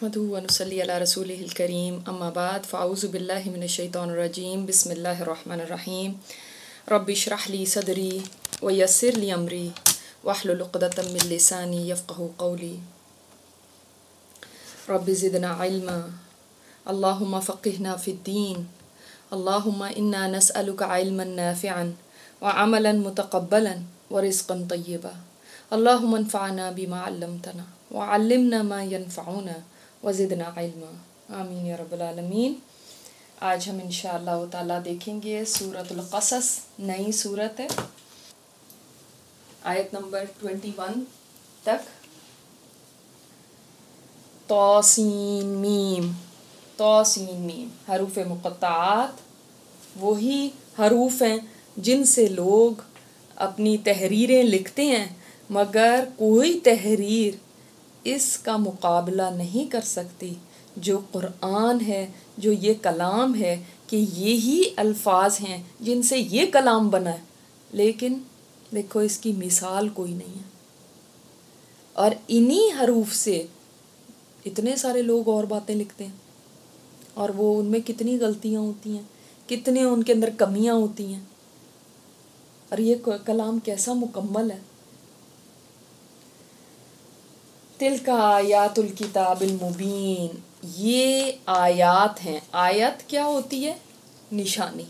नहमदुहु व नुसल्ली अला रसूलिहिल करीम अम्मा बाद फ़अऊज़ु बिल्लाहि मिनश शैतानिर रजीम बिस्मिल्लाहिर रहमानिर रहीम रब्बि इश्रह ली सदरी व यस्सिर ली अमरी वहलुल उक़दतम मिन लिसानी यफ़क़हू क़ौली रब्बि ज़िदना इल्मा अल्लाहुम्मा फ़क़्हिना फ़िद्दीन अल्लाहुम्मा इन्ना नस्अलुका इल्मन नाफ़िअन व अमलन मुतक़ब्बलन व रिज़्क़न तय्यबा अल्लाहुम्मा अन्फ़अना बिमा अल्लमतना व अल्लिमना मा यनफ़अुना व ज़िदना इल्मा आमीन या रब्बल आलमीन। आज हम इंशाअल्लाह ताला देखेंगे सूरतुल क़सस, नई सूरत है, आयत नंबर 21 तक। तौसीन मीम, तौसीन मीम हरूफ मुक़त्तआत, वही हरूफ हैं जिनसे लोग अपनी तहरीरें लिखते हैं, मगर कोई तहरीर इसका मुकाबला नहीं कर सकती जो क़ुरआन है, जो ये कलाम है, कि यही अल्फाज हैं जिनसे ये कलाम बना है, लेकिन देखो इसकी मिसाल कोई नहीं है। और इन्हीं हरूफ से इतने सारे लोग और बातें लिखते हैं और वो उनमें कितनी गलतियाँ होती हैं, कितने उनके अंदर कमियाँ होती हैं, और ये कलाम कैसा मुकम्मल है। तिलका आयातुल किताबिल मुबीन, ये आयात हैं। आयत क्या होती है? निशानी।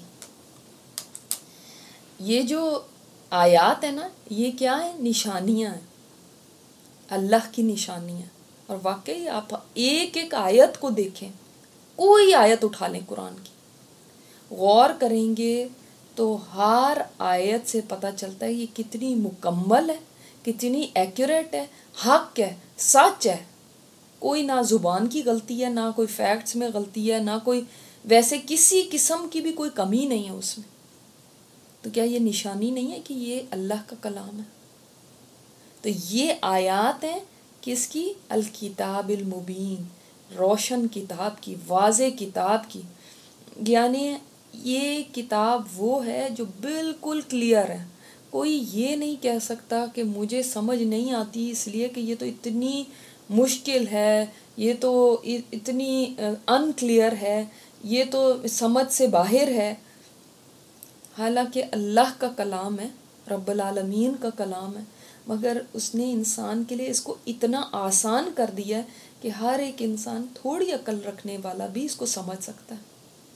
ये जो आयात है ना, ये क्या है? निशानियाँ हैं, अल्लाह की निशानियाँ। और वाकई आप एक एक आयत को देखें, कोई आयत उठा लें कुरान की, गौर करेंगे तो हर आयत से पता चलता है ये कितनी मुकम्मल है, कितनी एक्यूरेट है, हक है, सच है। कोई ना ज़ुबान की गलती है, ना कोई फैक्ट्स में गलती है, ना कोई वैसे किसी किस्म की भी कोई कमी नहीं है उसमें। तो क्या ये निशानी नहीं है कि ये अल्लाह का कलाम है? तो ये आयात हैं किसकी? अल किताबिल मुबीन, रोशन किताब की, वाज़े किताब की। यानी ये किताब वो है जो बिल्कुल क्लियर है। कोई ये नहीं कह सकता कि मुझे समझ नहीं आती इसलिए कि ये तो इतनी मुश्किल है, ये तो इतनी अनक्लियर है, ये तो समझ से बाहर है। हालांकि अल्लाह का कलाम है, रब्बुल आलमीन का कलाम है, मगर उसने इंसान के लिए इसको इतना आसान कर दिया है कि हर एक इंसान, थोड़ी अक्ल रखने वाला भी इसको समझ सकता है।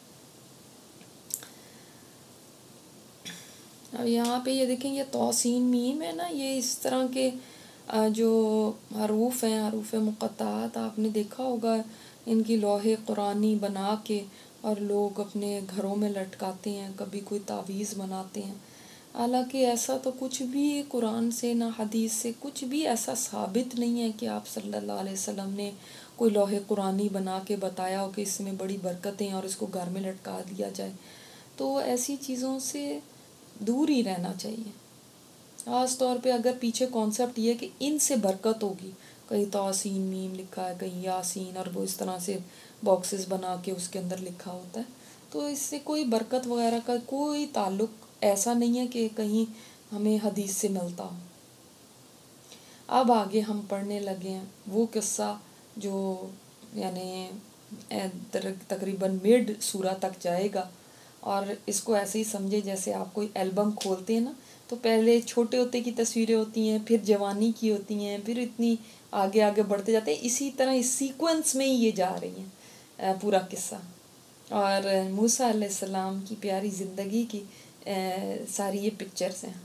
अब यहाँ पे ये देखें, ये तौसीन मीम है ना, ये इस तरह के जो हरूफ हैं, हरूफ मुक़त्तआत, आपने देखा होगा इनकी लौहे कुरानी बना के और लोग अपने घरों में लटकाते हैं, कभी कोई तावीज़ बनाते हैं। हालांकि ऐसा तो कुछ भी कुरान से ना हदीस से कुछ भी ऐसा साबित नहीं है कि आप सल्लल्लाहु अलैहि वसल्लम ने कोई लौहे कुरानी बना के बताया हो कि इसमें बड़ी बरकतें और इसको घर में लटका दिया जाए। तो ऐसी चीज़ों से दूर ही रहना चाहिए। ख़ास तौर पे अगर पीछे कॉन्सेप्ट ये है कि इनसे बरकत होगी, कहीं तौसीन मीम लिखा है, कहीं यासीन, और वो इस तरह से बॉक्सेस बना के उसके अंदर लिखा होता है, तो इससे कोई बरकत वगैरह का कोई ताल्लुक ऐसा नहीं है कि कहीं हमें हदीस से मिलता हो। अब आगे हम पढ़ने लगे हैं वो किस्सा जो यानी तकरीबन मिड सूरा तक जाएगा, और इसको ऐसे ही समझे जैसे आप कोई एल्बम खोलते हैं ना, तो पहले छोटे होते की तस्वीरें होती हैं, फिर जवानी की होती हैं, फिर इतनी आगे आगे बढ़ते जाते हैं। इसी तरह इस सीक्वेंस में ही ये जा रही हैं पूरा किस्सा। और मूसा अलैहिस्सलाम की प्यारी ज़िंदगी की सारी ये पिक्चर्स हैं,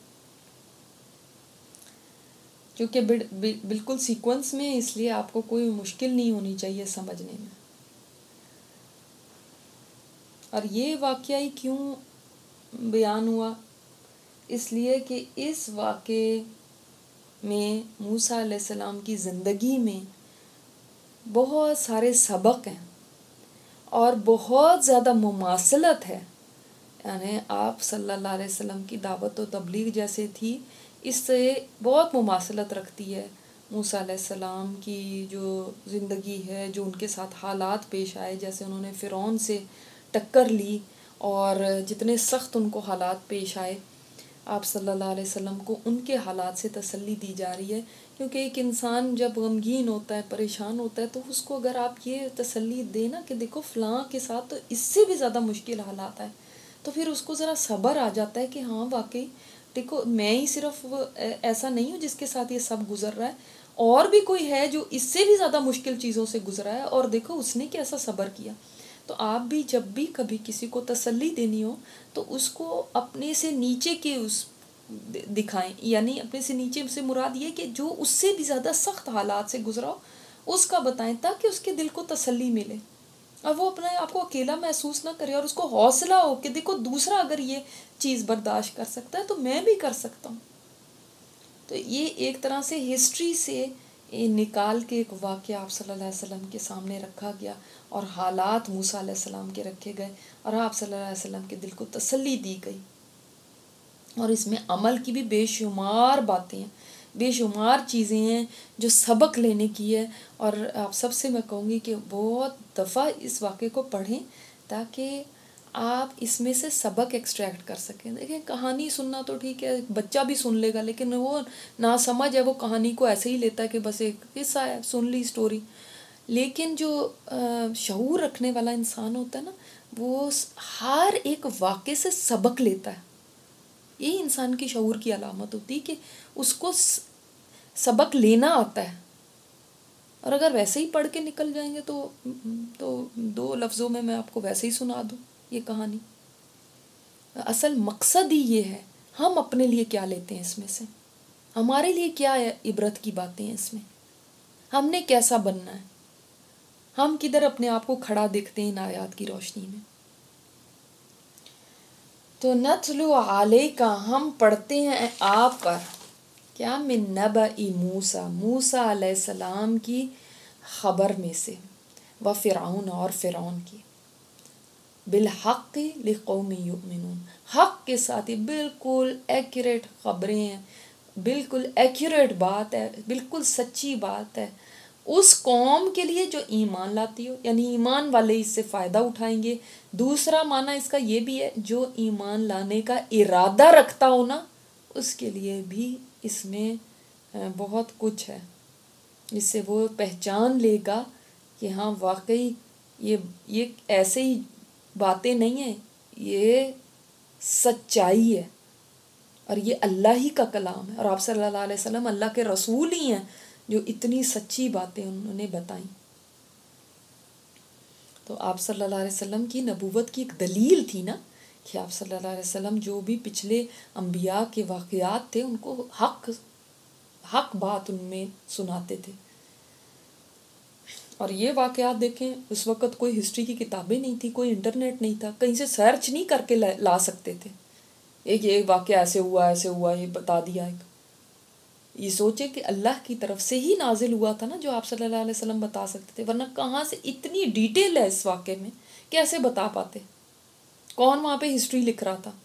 क्योंकि बिल्कुल सीक्वेंस में, इसलिए आपको कोई मुश्किल नहीं होनी चाहिए समझने में। और ये वाक़या ही क्यों बयान हुआ? इसलिए कि इस वाक़े में मूसा अलैहिस्सलाम की ज़िंदगी में बहुत सारे सबक हैं और बहुत ज़्यादा मुमासलत है। यानी आप सल्लल्लाहु अलैहि वसल्लम की दावत व तबलीग जैसे थी, इससे बहुत मुमासलत रखती है। मूसा अलैहिस्सलाम की जो ज़िंदगी है, जो उनके साथ हालात पेश आए, जैसे उन्होंने फ़िरौन से टक्कर ली और जितने सख्त उनको हालात पेश आए, آپ صلی اللہ علیہ وسلم کو ان کے حالات سے تسلی دی جا رہی ہے، کیونکہ ایک انسان جب غمگین ہوتا ہے، پریشان ہوتا ہے، تو اس کو اگر آپ یہ تسلی دیں نا کہ دیکھو فلاں کے ساتھ تو اس سے بھی زیادہ مشکل حالات ہے، تو پھر اس کو ذرا صبر آ جاتا ہے کہ ہاں واقعی دیکھو میں ہی صرف ایسا نہیں ہوں جس کے ساتھ یہ سب گزر رہا ہے، اور بھی کوئی ہے جو اس سے بھی زیادہ مشکل چیزوں سے گزرا ہے، اور دیکھو اس نے کیسا صبر کیا۔ تو آپ بھی جب بھی کبھی کسی کو تسلی دینی ہو تو اس کو اپنے سے نیچے کے اس دکھائیں، یعنی اپنے سے نیچے سے مراد یہ کہ جو اس سے بھی زیادہ سخت حالات سے گزرا ہو اس کا بتائیں، تاکہ اس کے دل کو تسلی ملے اور وہ اپنے آپ کو اکیلا محسوس نہ کرے، اور اس کو حوصلہ ہو کہ دیکھو دوسرا اگر یہ چیز برداشت کر سکتا ہے تو میں بھی کر سکتا ہوں۔ تو یہ ایک طرح سے ہسٹری سے نکال کے ایک واقعہ آپ صلی اللہ علیہ وسلم کے سامنے رکھا گیا، اور حالات موسیٰ علیہ السلام کے رکھے گئے، اور آپ صلی اللہ علیہ وسلم کے دل کو تسلی دی گئی، اور اس میں عمل کی بھی بے شمار باتیں ہیں، بے شمار چیزیں ہیں جو سبق لینے کی ہے۔ اور آپ سب سے میں کہوں گی کہ بہت دفعہ اس واقعے کو پڑھیں تاکہ آپ اس میں سے سبق ایکسٹریکٹ کر سکیں۔ دیکھیں کہانی سننا تو ٹھیک ہے، بچہ بھی سن لے گا، لیکن وہ نا سمجھ ہے، وہ کہانی کو ایسے ہی لیتا ہے کہ بس ایک قصہ ہے، سن لی اسٹوری۔ لیکن جو شعور رکھنے والا انسان ہوتا ہے نا، وہ ہر ایک واقعے سے سبق لیتا ہے۔ یہی انسان کی شعور کی علامت ہوتی ہے کہ اس کو سبق لینا آتا ہے، اور اگر ویسے ہی پڑھ کے نکل جائیں گے تو 2 لفظوں میں آپ کو ویسے ہی سنا دوں یہ کہانی۔ اصل مقصد ہی یہ ہے ہم اپنے لیے کیا لیتے ہیں اس میں سے، ہمارے لیے کیا عبرت کی باتیں ہیں اس میں، ہم نے کیسا بننا ہے، ہم کدھر اپنے آپ کو کھڑا دیکھتے ہیں ان آیات کی روشنی میں۔ تو نتلو علیک، ہم پڑھتے ہیں آپ پر، کیا من نبأ موسیٰ، موسیٰ علیہ السلام کی خبر میں سے، و فرعون، اور فرعون کی، بالحق لقوم یؤمنون، حق کے ساتھ، یہ بالکل ایکوریٹ خبریں ہیں، بالکل ایکوریٹ بات ہے، بالکل سچی بات ہے اس قوم کے لیے جو ایمان لاتی ہو، یعنی ایمان والے اس سے فائدہ اٹھائیں گے۔ دوسرا معنی اس کا یہ بھی ہے جو ایمان لانے کا ارادہ رکھتا ہو نا، اس کے لیے بھی اس میں بہت کچھ ہے، جس سے وہ پہچان لے گا کہ ہاں واقعی یہ ایسے ہی باتیں نہیں ہیں، یہ سچائی ہے، اور یہ اللہ ہی کا کلام ہے، اور آپ صلی اللہ علیہ وسلم اللہ کے رسول ہی ہیں جو اتنی سچی باتیں انہوں نے بتائیں۔ تو آپ صلی اللہ علیہ وسلم کی نبوت کی ایک دلیل تھی نا کہ آپ صلی اللہ علیہ وسلم جو بھی پچھلے انبیاء کے واقعات تھے ان کو حق بات ان میں سناتے تھے۔ اور یہ واقعات دیکھیں، اس وقت کوئی ہسٹری کی کتابیں نہیں تھی، کوئی انٹرنیٹ نہیں تھا، کہیں سے سرچ نہیں کر کے لا سکتے تھے ایک یہ واقعہ ایسے ہوا یہ بتا دیا۔ ایک یہ سوچے کہ اللہ کی طرف سے ہی نازل ہوا تھا نا جو آپ صلی اللہ علیہ وسلم بتا سکتے تھے، ورنہ کہاں سے اتنی ڈیٹیل ہے اس واقعے میں، کیسے بتا پاتے، کون وہاں پہ ہسٹری لکھ رہا تھا۔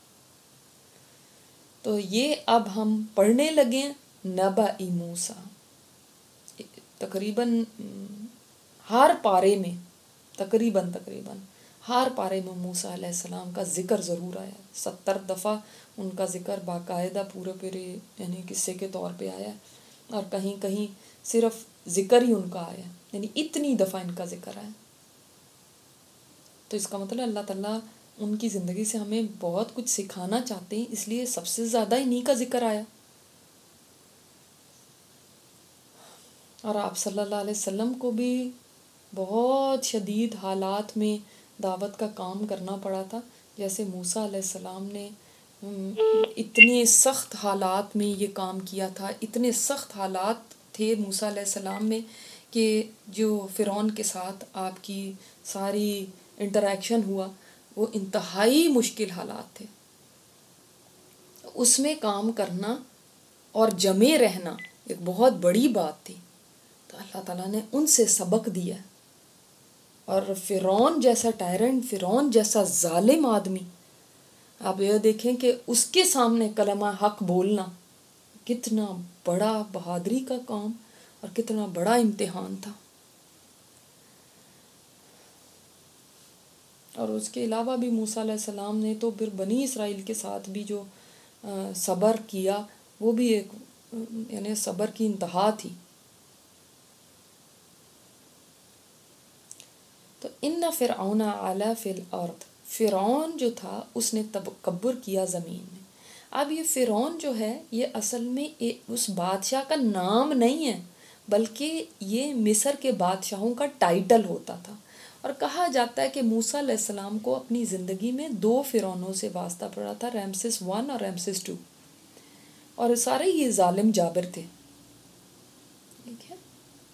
تو یہ اب ہم پڑھنے لگے نبأ موسیٰ، تقریباً ہر پارے میں تقریباً ہر پارے میں موسیٰ علیہ السلام کا ذکر ضرور آیا، 70 دفعہ ان کا ذکر باقاعدہ پورے یعنی قصے کے طور پہ آیا، اور کہیں کہیں صرف ذکر ہی ان کا آیا، یعنی اتنی دفعہ ان کا ذکر آیا۔ تو اس کا مطلب اللہ تعالیٰ ان کی زندگی سے ہمیں بہت کچھ سکھانا چاہتے ہیں، اس لیے سب سے زیادہ انہی کا ذکر آیا۔ اور آپ صلی اللہ علیہ وسلم کو بھی بہت شدید حالات میں دعوت کا کام کرنا پڑا تھا، جیسے موسیٰ علیہ السلام نے اتنے سخت حالات میں یہ کام کیا تھا، اتنے سخت حالات تھے موسیٰ علیہ السلام میں کہ جو فرعون کے ساتھ آپ کی ساری انٹریکشن ہوا وہ انتہائی مشکل حالات تھے، اس میں کام کرنا اور جمے رہنا ایک بہت بڑی بات تھی۔ تو اللہ تعالیٰ نے ان سے سبق دیا، اور فرعون جیسا ٹائرنٹ، فرعون جیسا ظالم آدمی، آپ یہ دیکھیں کہ اس کے سامنے کلمہ حق بولنا کتنا بڑا بہادری کا کام اور کتنا بڑا امتحان تھا۔ اور اس کے علاوہ بھی موسیٰ علیہ السلام نے تو پھر بنی اسرائیل کے ساتھ بھی جو صبر کیا، وہ بھی ایک یعنی صبر کی انتہا تھی. تو ان فرعون علا فی الارض، فرعون جو تھا اس نے تکبر کیا زمین میں. اب یہ فرعون جو ہے یہ اصل میں اس بادشاہ کا نام نہیں ہے، بلکہ یہ مصر کے بادشاہوں کا ٹائٹل ہوتا تھا. اور کہا جاتا ہے کہ موسیٰ علیہ السلام کو اپنی زندگی میں 2 فرعونوں سے واسطہ پڑا تھا، رمسیس 1 اور رمسیس 2، اور سارے یہ ظالم جابر تھے. ٹھیک ہے.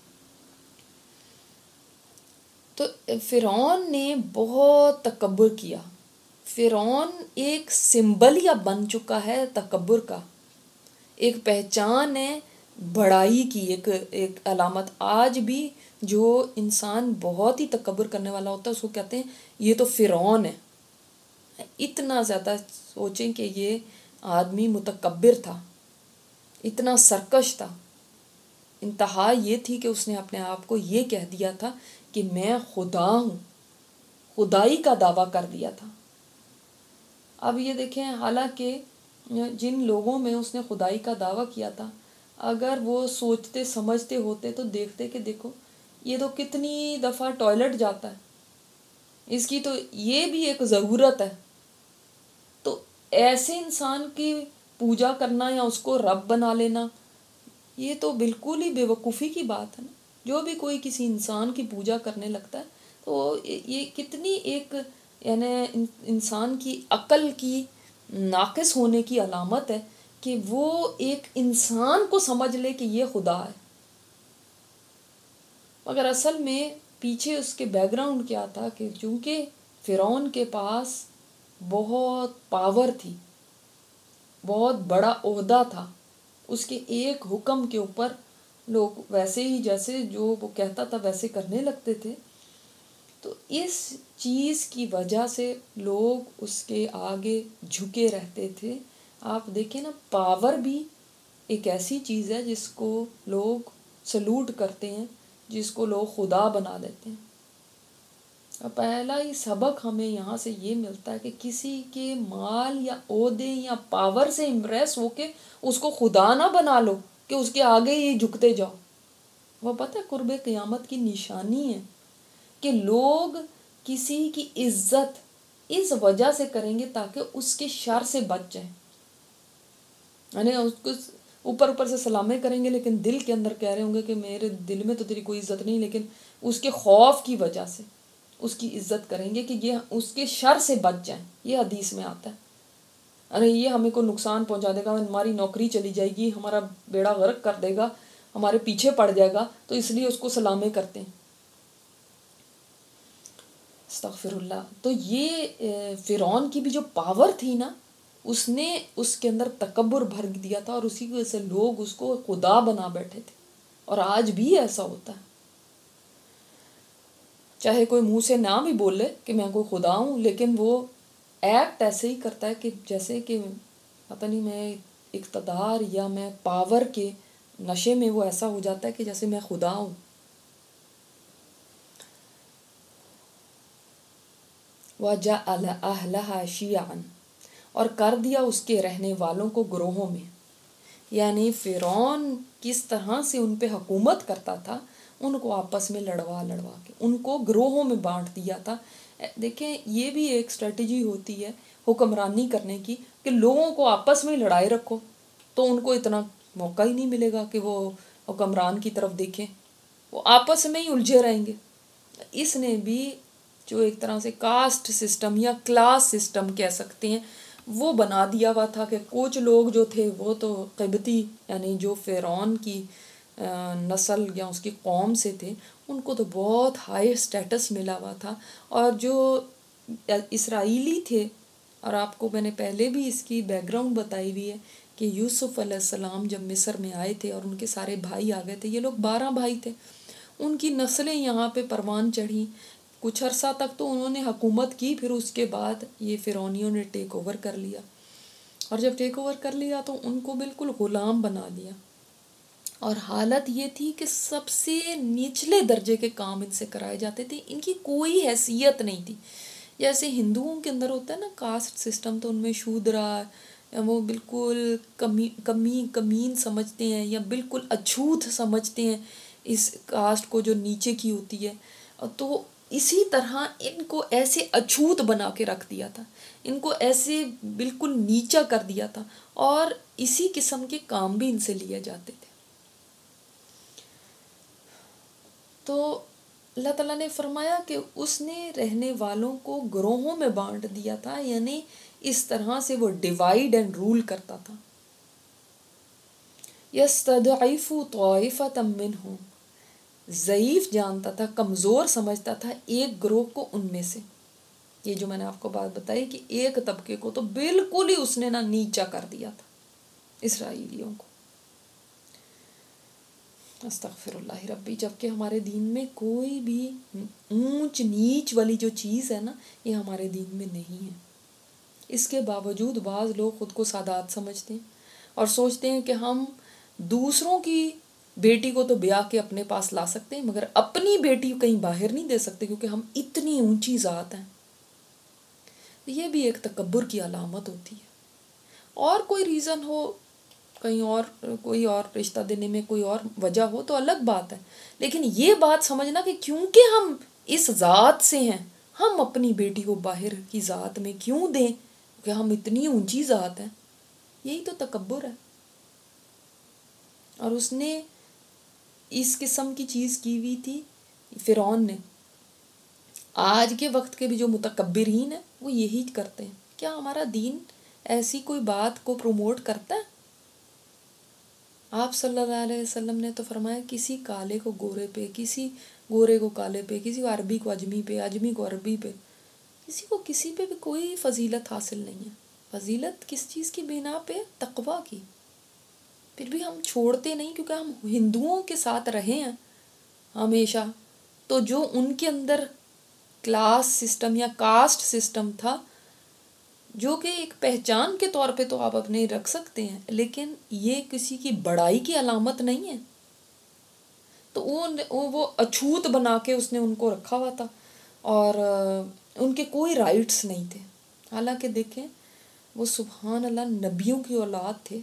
تو فرعون نے بہت تکبر کیا. فرعون ایک سمبل یا بن چکا ہے تکبر کا، ایک پہچان ہے بڑائی کی، ایک علامت. آج بھی جو انسان بہت ہی تکبر کرنے والا ہوتا ہے اس کو کہتے ہیں یہ تو فرعون ہے. اتنا زیادہ سوچیں کہ یہ آدمی متکبر تھا، اتنا سرکش تھا. انتہا یہ تھی کہ اس نے اپنے آپ کو یہ کہہ دیا تھا کہ میں خدا ہوں، خدائی کا دعویٰ کر دیا تھا. اب یہ دیکھیں، حالانکہ جن لوگوں میں اس نے خدائی کا دعویٰ کیا تھا اگر وہ سوچتے سمجھتے ہوتے تو دیکھتے کہ دیکھو یہ تو کتنی دفعہ ٹوائلٹ جاتا ہے، اس کی تو یہ بھی ایک ضرورت ہے. تو ایسے انسان کی پوجا کرنا یا اس کو رب بنا لینا یہ تو بالکل ہی بے وقوفی کی بات ہے نا. جو بھی کوئی کسی انسان کی پوجا کرنے لگتا ہے تو یہ کتنی ایک یعنی انسان کی عقل کی ناقص ہونے کی علامت ہے کہ وہ ایک انسان کو سمجھ لے کہ یہ خدا ہے. مگر اصل میں پیچھے اس کے بیک گراؤنڈ کیا تھا کہ چونکہ فرعون کے پاس بہت پاور تھی، بہت بڑا عہدہ تھا، اس کے ایک حکم کے اوپر لوگ ویسے ہی جیسے جو وہ کہتا تھا ویسے کرنے لگتے تھے. تو اس چیز کی وجہ سے لوگ اس کے آگے جھکے رہتے تھے. آپ دیکھیں نا، پاور بھی ایک ایسی چیز ہے جس کو لوگ سلوٹ کرتے ہیں، جس کو لوگ خدا بنا دیتے ہیں. پہلا ہی سبق ہمیں یہاں سے یہ ملتا ہے کہ کسی کے مال یا عہدے یا پاور سے امپریس ہو کے اس کو خدا نہ بنا لو کہ اس کے آگے ہی جھکتے جاؤ. وہ پتہ ہے قرب قیامت کی نشانی ہے کہ لوگ کسی کی عزت اس وجہ سے کریں گے تاکہ اس کے شر سے بچ جائیں. یعنی اس کو اوپر سے سلامیں کریں گے لیکن دل کے اندر کہہ رہے ہوں گے کہ میرے دل میں تو تیری کوئی عزت نہیں، لیکن اس کے خوف کی وجہ سے اس کی عزت کریں گے کہ یہ اس کے شر سے بچ جائیں. یہ حدیث میں آتا ہے. ارے یہ ہمیں کو نقصان پہنچا دے گا، ہماری نوکری چلی جائے گی، ہمارا بیڑا غرق کر دے گا، ہمارے پیچھے پڑ جائے گا، تو اس لیے اس کو سلامیں کرتے ہیں. استغفر اللہ. تو یہ فرعون کی بھی جو پاور تھی نا، اس نے اس کے اندر تکبر بھر دیا تھا اور اسی کی وجہ سے لوگ اس کو خدا بنا بیٹھے تھے. اور آج بھی ایسا ہوتا ہے، چاہے کوئی منہ سے نہ بھی بولے کہ میں کوئی خدا ہوں، لیکن وہ ایکٹ ایسے ہی کرتا ہے کہ جیسے کہ پتہ نہیں میں اقتدار یا میں پاور کے نشے میں وہ ایسا ہو جاتا ہے کہ جیسے میں خدا ہوں. وَجَعَلَ أَهْلَهَا شِيَعًا، اور کر دیا اس کے رہنے والوں کو گروہوں میں. یعنی فرعون کس طرح سے ان پہ حکومت کرتا تھا، ان کو آپس میں لڑوا کے ان کو گروہوں میں بانٹ دیا تھا. دیکھیں یہ بھی ایک اسٹریٹجی ہوتی ہے حکمرانی کرنے کی کہ لوگوں کو آپس میں لڑائے رکھو تو ان کو اتنا موقع ہی نہیں ملے گا کہ وہ حکمران کی طرف دیکھیں، وہ آپس میں ہی الجھے رہیں گے. اس نے بھی جو ایک طرح سے کاسٹ سسٹم یا کلاس سسٹم کہہ سکتے ہیں وہ بنا دیا ہوا تھا کہ کچھ لوگ جو تھے وہ تو قبطی یعنی جو فرعون کی نسل یا اس کی قوم سے تھے، ان کو تو بہت ہائی سٹیٹس ملا ہوا تھا. اور جو اسرائیلی تھے، اور آپ کو میں نے پہلے بھی اس کی بیک گراؤنڈ بتائی ہوئی ہے کہ یوسف علیہ السلام جب مصر میں آئے تھے اور ان کے سارے بھائی آ گئے تھے، یہ لوگ 12 بھائی تھے، ان کی نسلیں یہاں پہ پروان چڑھیں. کچھ عرصہ تک تو انہوں نے حکومت کی، پھر اس کے بعد یہ فرعونیوں نے ٹیک اوور کر لیا، اور جب ٹیک اوور کر لیا تو ان کو بالکل غلام بنا دیا. اور حالت یہ تھی کہ سب سے نچلے درجے کے کام ان سے کرائے جاتے تھے، ان کی کوئی حیثیت نہیں تھی. جیسے ہندوؤں کے اندر ہوتا ہے نا کاسٹ سسٹم، تو ان میں شودرا یا وہ بالکل کمین سمجھتے ہیں یا بالکل اچھوت سمجھتے ہیں اس کاسٹ کو جو نیچے کی ہوتی ہے. تو اسی طرح ان کو ایسے اچھوت بنا کے رکھ دیا تھا، ان کو ایسے بالکل نیچا کر دیا تھا، اور اسی قسم کے کام بھی ان سے لیے جاتے تھے. تو اللہ تعالیٰ نے فرمایا کہ اس نے رہنے والوں کو گروہوں میں بانٹ دیا تھا، یعنی اس طرح سے وہ ڈیوائیڈ اینڈ رول کرتا تھا. یستضعف طائفة منہم، ضعیف جانتا تھا، کمزور سمجھتا تھا ایک گروہ کو ان میں سے. یہ جو میں نے آپ کو بات بتائی کہ ایک طبقے کو تو بالکل ہی اس نے نا نیچا کر دیا تھا اسرائیلیوں کو. استغفر اللہ ربی. جبکہ ہمارے دین میں کوئی بھی اونچ نیچ والی جو چیز ہے نا، یہ ہمارے دین میں نہیں ہے. اس کے باوجود بعض لوگ خود کو سادات سمجھتے ہیں اور سوچتے ہیں کہ ہم دوسروں کی بیٹی کو تو بیاہ کے اپنے پاس لا سکتے ہیں، مگر اپنی بیٹی کہیں باہر نہیں دے سکتے کیونکہ ہم اتنی اونچی ذات ہیں. یہ بھی ایک تکبر کی علامت ہوتی ہے. اور کوئی ریزن ہو، کہیں اور کوئی اور رشتہ دینے میں کوئی اور وجہ ہو تو الگ بات ہے، لیکن یہ بات سمجھنا کہ کیونکہ ہم اس ذات سے ہیں ہم اپنی بیٹی کو باہر کی ذات میں کیوں دیں کہ ہم اتنی اونچی ذات ہیں، یہی تو تکبر ہے. اور اس نے اس قسم کی چیز کی ہوئی تھی فرعون نے. آج کے وقت کے بھی جو متکبرین ہیں وہ یہی کرتے ہیں. کیا ہمارا دین ایسی کوئی بات کو پروموٹ کرتا ہے؟ آپ صلی اللہ علیہ وسلم نے تو فرمایا کسی کالے کو گورے پہ، کسی گورے کو کالے پہ، کسی کو عربی کو اجمی پہ، اجمی کو عربی پہ، کسی کو کسی پہ بھی کوئی فضیلت حاصل نہیں ہے. فضیلت کس چیز کی بنا پہ؟ تقوی کی. پھر بھی ہم چھوڑتے نہیں کیونکہ ہم ہندوؤں کے ساتھ رہے ہیں ہمیشہ. تو جو ان کے اندر کلاس سسٹم یا کاسٹ سسٹم تھا، جو کہ ایک پہچان کے طور پہ تو آپ اپنے رکھ سکتے ہیں، لیکن یہ کسی کی بڑائی کی علامت نہیں ہے. تو وہ اچھوت بنا کے اس نے ان کو رکھا ہوا تھا اور ان کے کوئی رائٹس نہیں تھے. حالانکہ دیکھیں وہ سبحان اللہ نبیوں کی اولاد تھے.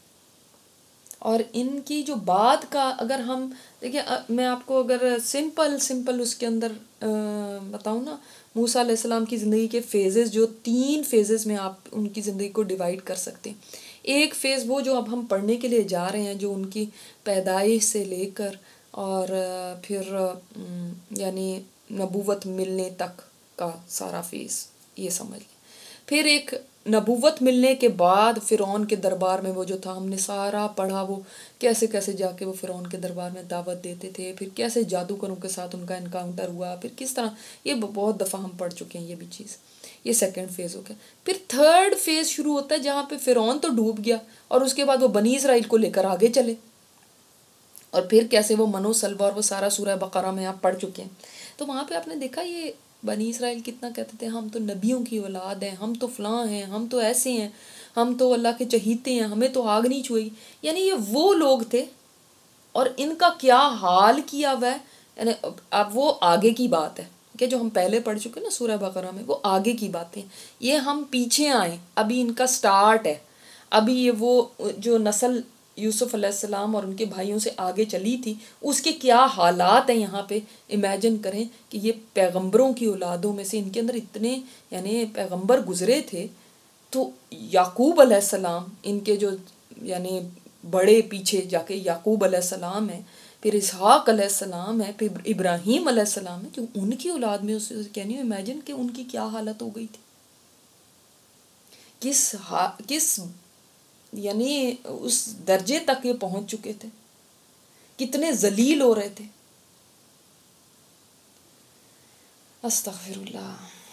اور ان کی جو بات کا اگر ہم دیکھیں، میں آپ کو اگر سمپل اس کے اندر بتاؤں نا، موسیٰ علیہ السلام کی زندگی کے فیزز، جو 3 فیزز میں آپ ان کی زندگی کو ڈیوائیڈ کر سکتے ہیں. ایک فیز وہ جو اب ہم پڑھنے کے لیے جا رہے ہیں، جو ان کی پیدائش سے لے کر اور پھر یعنی نبوت ملنے تک کا سارا فیز، یہ سمجھ لیں. پھر ایک نبوت ملنے کے بعد فرعون کے دربار میں وہ جو تھا، ہم نے سارا پڑھا، وہ کیسے کیسے جا کے وہ فرعون کے دربار میں دعوت دیتے تھے، پھر کیسے جادوگروں کے ساتھ ان کا انکاؤنٹر ہوا، پھر کس طرح، یہ بہت دفعہ ہم پڑھ چکے ہیں یہ بھی چیز. یہ سیکنڈ فیز ہو گیا. پھر تھرڈ فیز شروع ہوتا ہے جہاں پہ فرعون تو ڈوب گیا اور اس کے بعد وہ بنی اسرائیل کو لے کر آگے چلے، اور پھر کیسے وہ منو سلوا اور وہ سارا سورہ بقرہ میں آپ پڑھ چکے ہیں. تو وہاں پہ آپ نے دیکھا یہ بنی اسرائیل کتنا کہتے تھے ہم تو نبیوں کی اولاد ہیں، ہم تو فلاں ہیں، ہم تو ایسے ہیں، ہم تو اللہ کے چہیتے ہیں، ہمیں تو آگ نہیں چھوئے گی. یعنی یہ وہ لوگ تھے اور ان کا کیا حال کیا ہوا ہے. یعنی اب وہ آگے کی بات ہے کہ جو ہم پہلے پڑھ چکے نا سورہ بقرہ میں، وہ آگے کی باتیں. یہ ہم پیچھے آئیں، ابھی ان کا سٹارٹ ہے. ابھی یہ وہ جو نسل یوسف علیہ السلام اور ان کے بھائیوں سے آگے چلی تھی، اس کے کیا حالات ہیں یہاں پہ. امیجن کریں کہ یہ پیغمبروں کی اولادوں میں سے ان کے اندر اتنے یعنی پیغمبر گزرے تھے. تو یعقوب علیہ السلام ان کے جو یعنی بڑے پیچھے جا کے یعقوب علیہ السلام ہے، پھر اسحاق علیہ السلام ہے، پھر ابراہیم علیہ السلام ہے، جو ان کی اولاد میں اسے کہنی امیجن کہ ان کی کیا حالت ہو گئی تھی، کس یعنی اس درجے تک یہ پہنچ چکے تھے، کتنے ذلیل ہو رہے تھے. استغفر اللہ.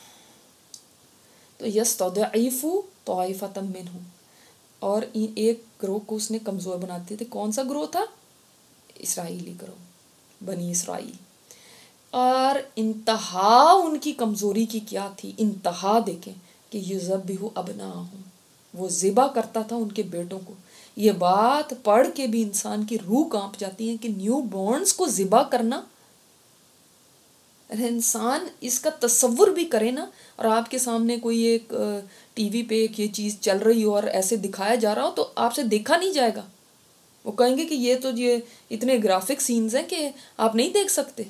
تو یستضعف طائفة منہم، اور ایک گروہ کو اس نے کمزور بناتے تھے. کون سا گروہ تھا؟ اسرائیلی گروہ، بنی اسرائیل. اور انتہا ان کی کمزوری کی کیا تھی؟ انتہا دیکھیں کہ یذبح ابناءہم، وہ ذبح کرتا تھا ان کے بیٹوں کو. یہ بات پڑھ کے بھی انسان کی روح کانپ جاتی ہے کہ نیو بورنز کو ذبح کرنا. انسان اس کا تصور بھی کرے نا، اور آپ کے سامنے کوئی ایک ٹی وی پہ ایک یہ چیز چل رہی ہو اور ایسے دکھایا جا رہا ہو تو آپ سے دیکھا نہیں جائے گا. وہ کہیں گے کہ یہ اتنے گرافک سینز ہیں کہ آپ نہیں دیکھ سکتے.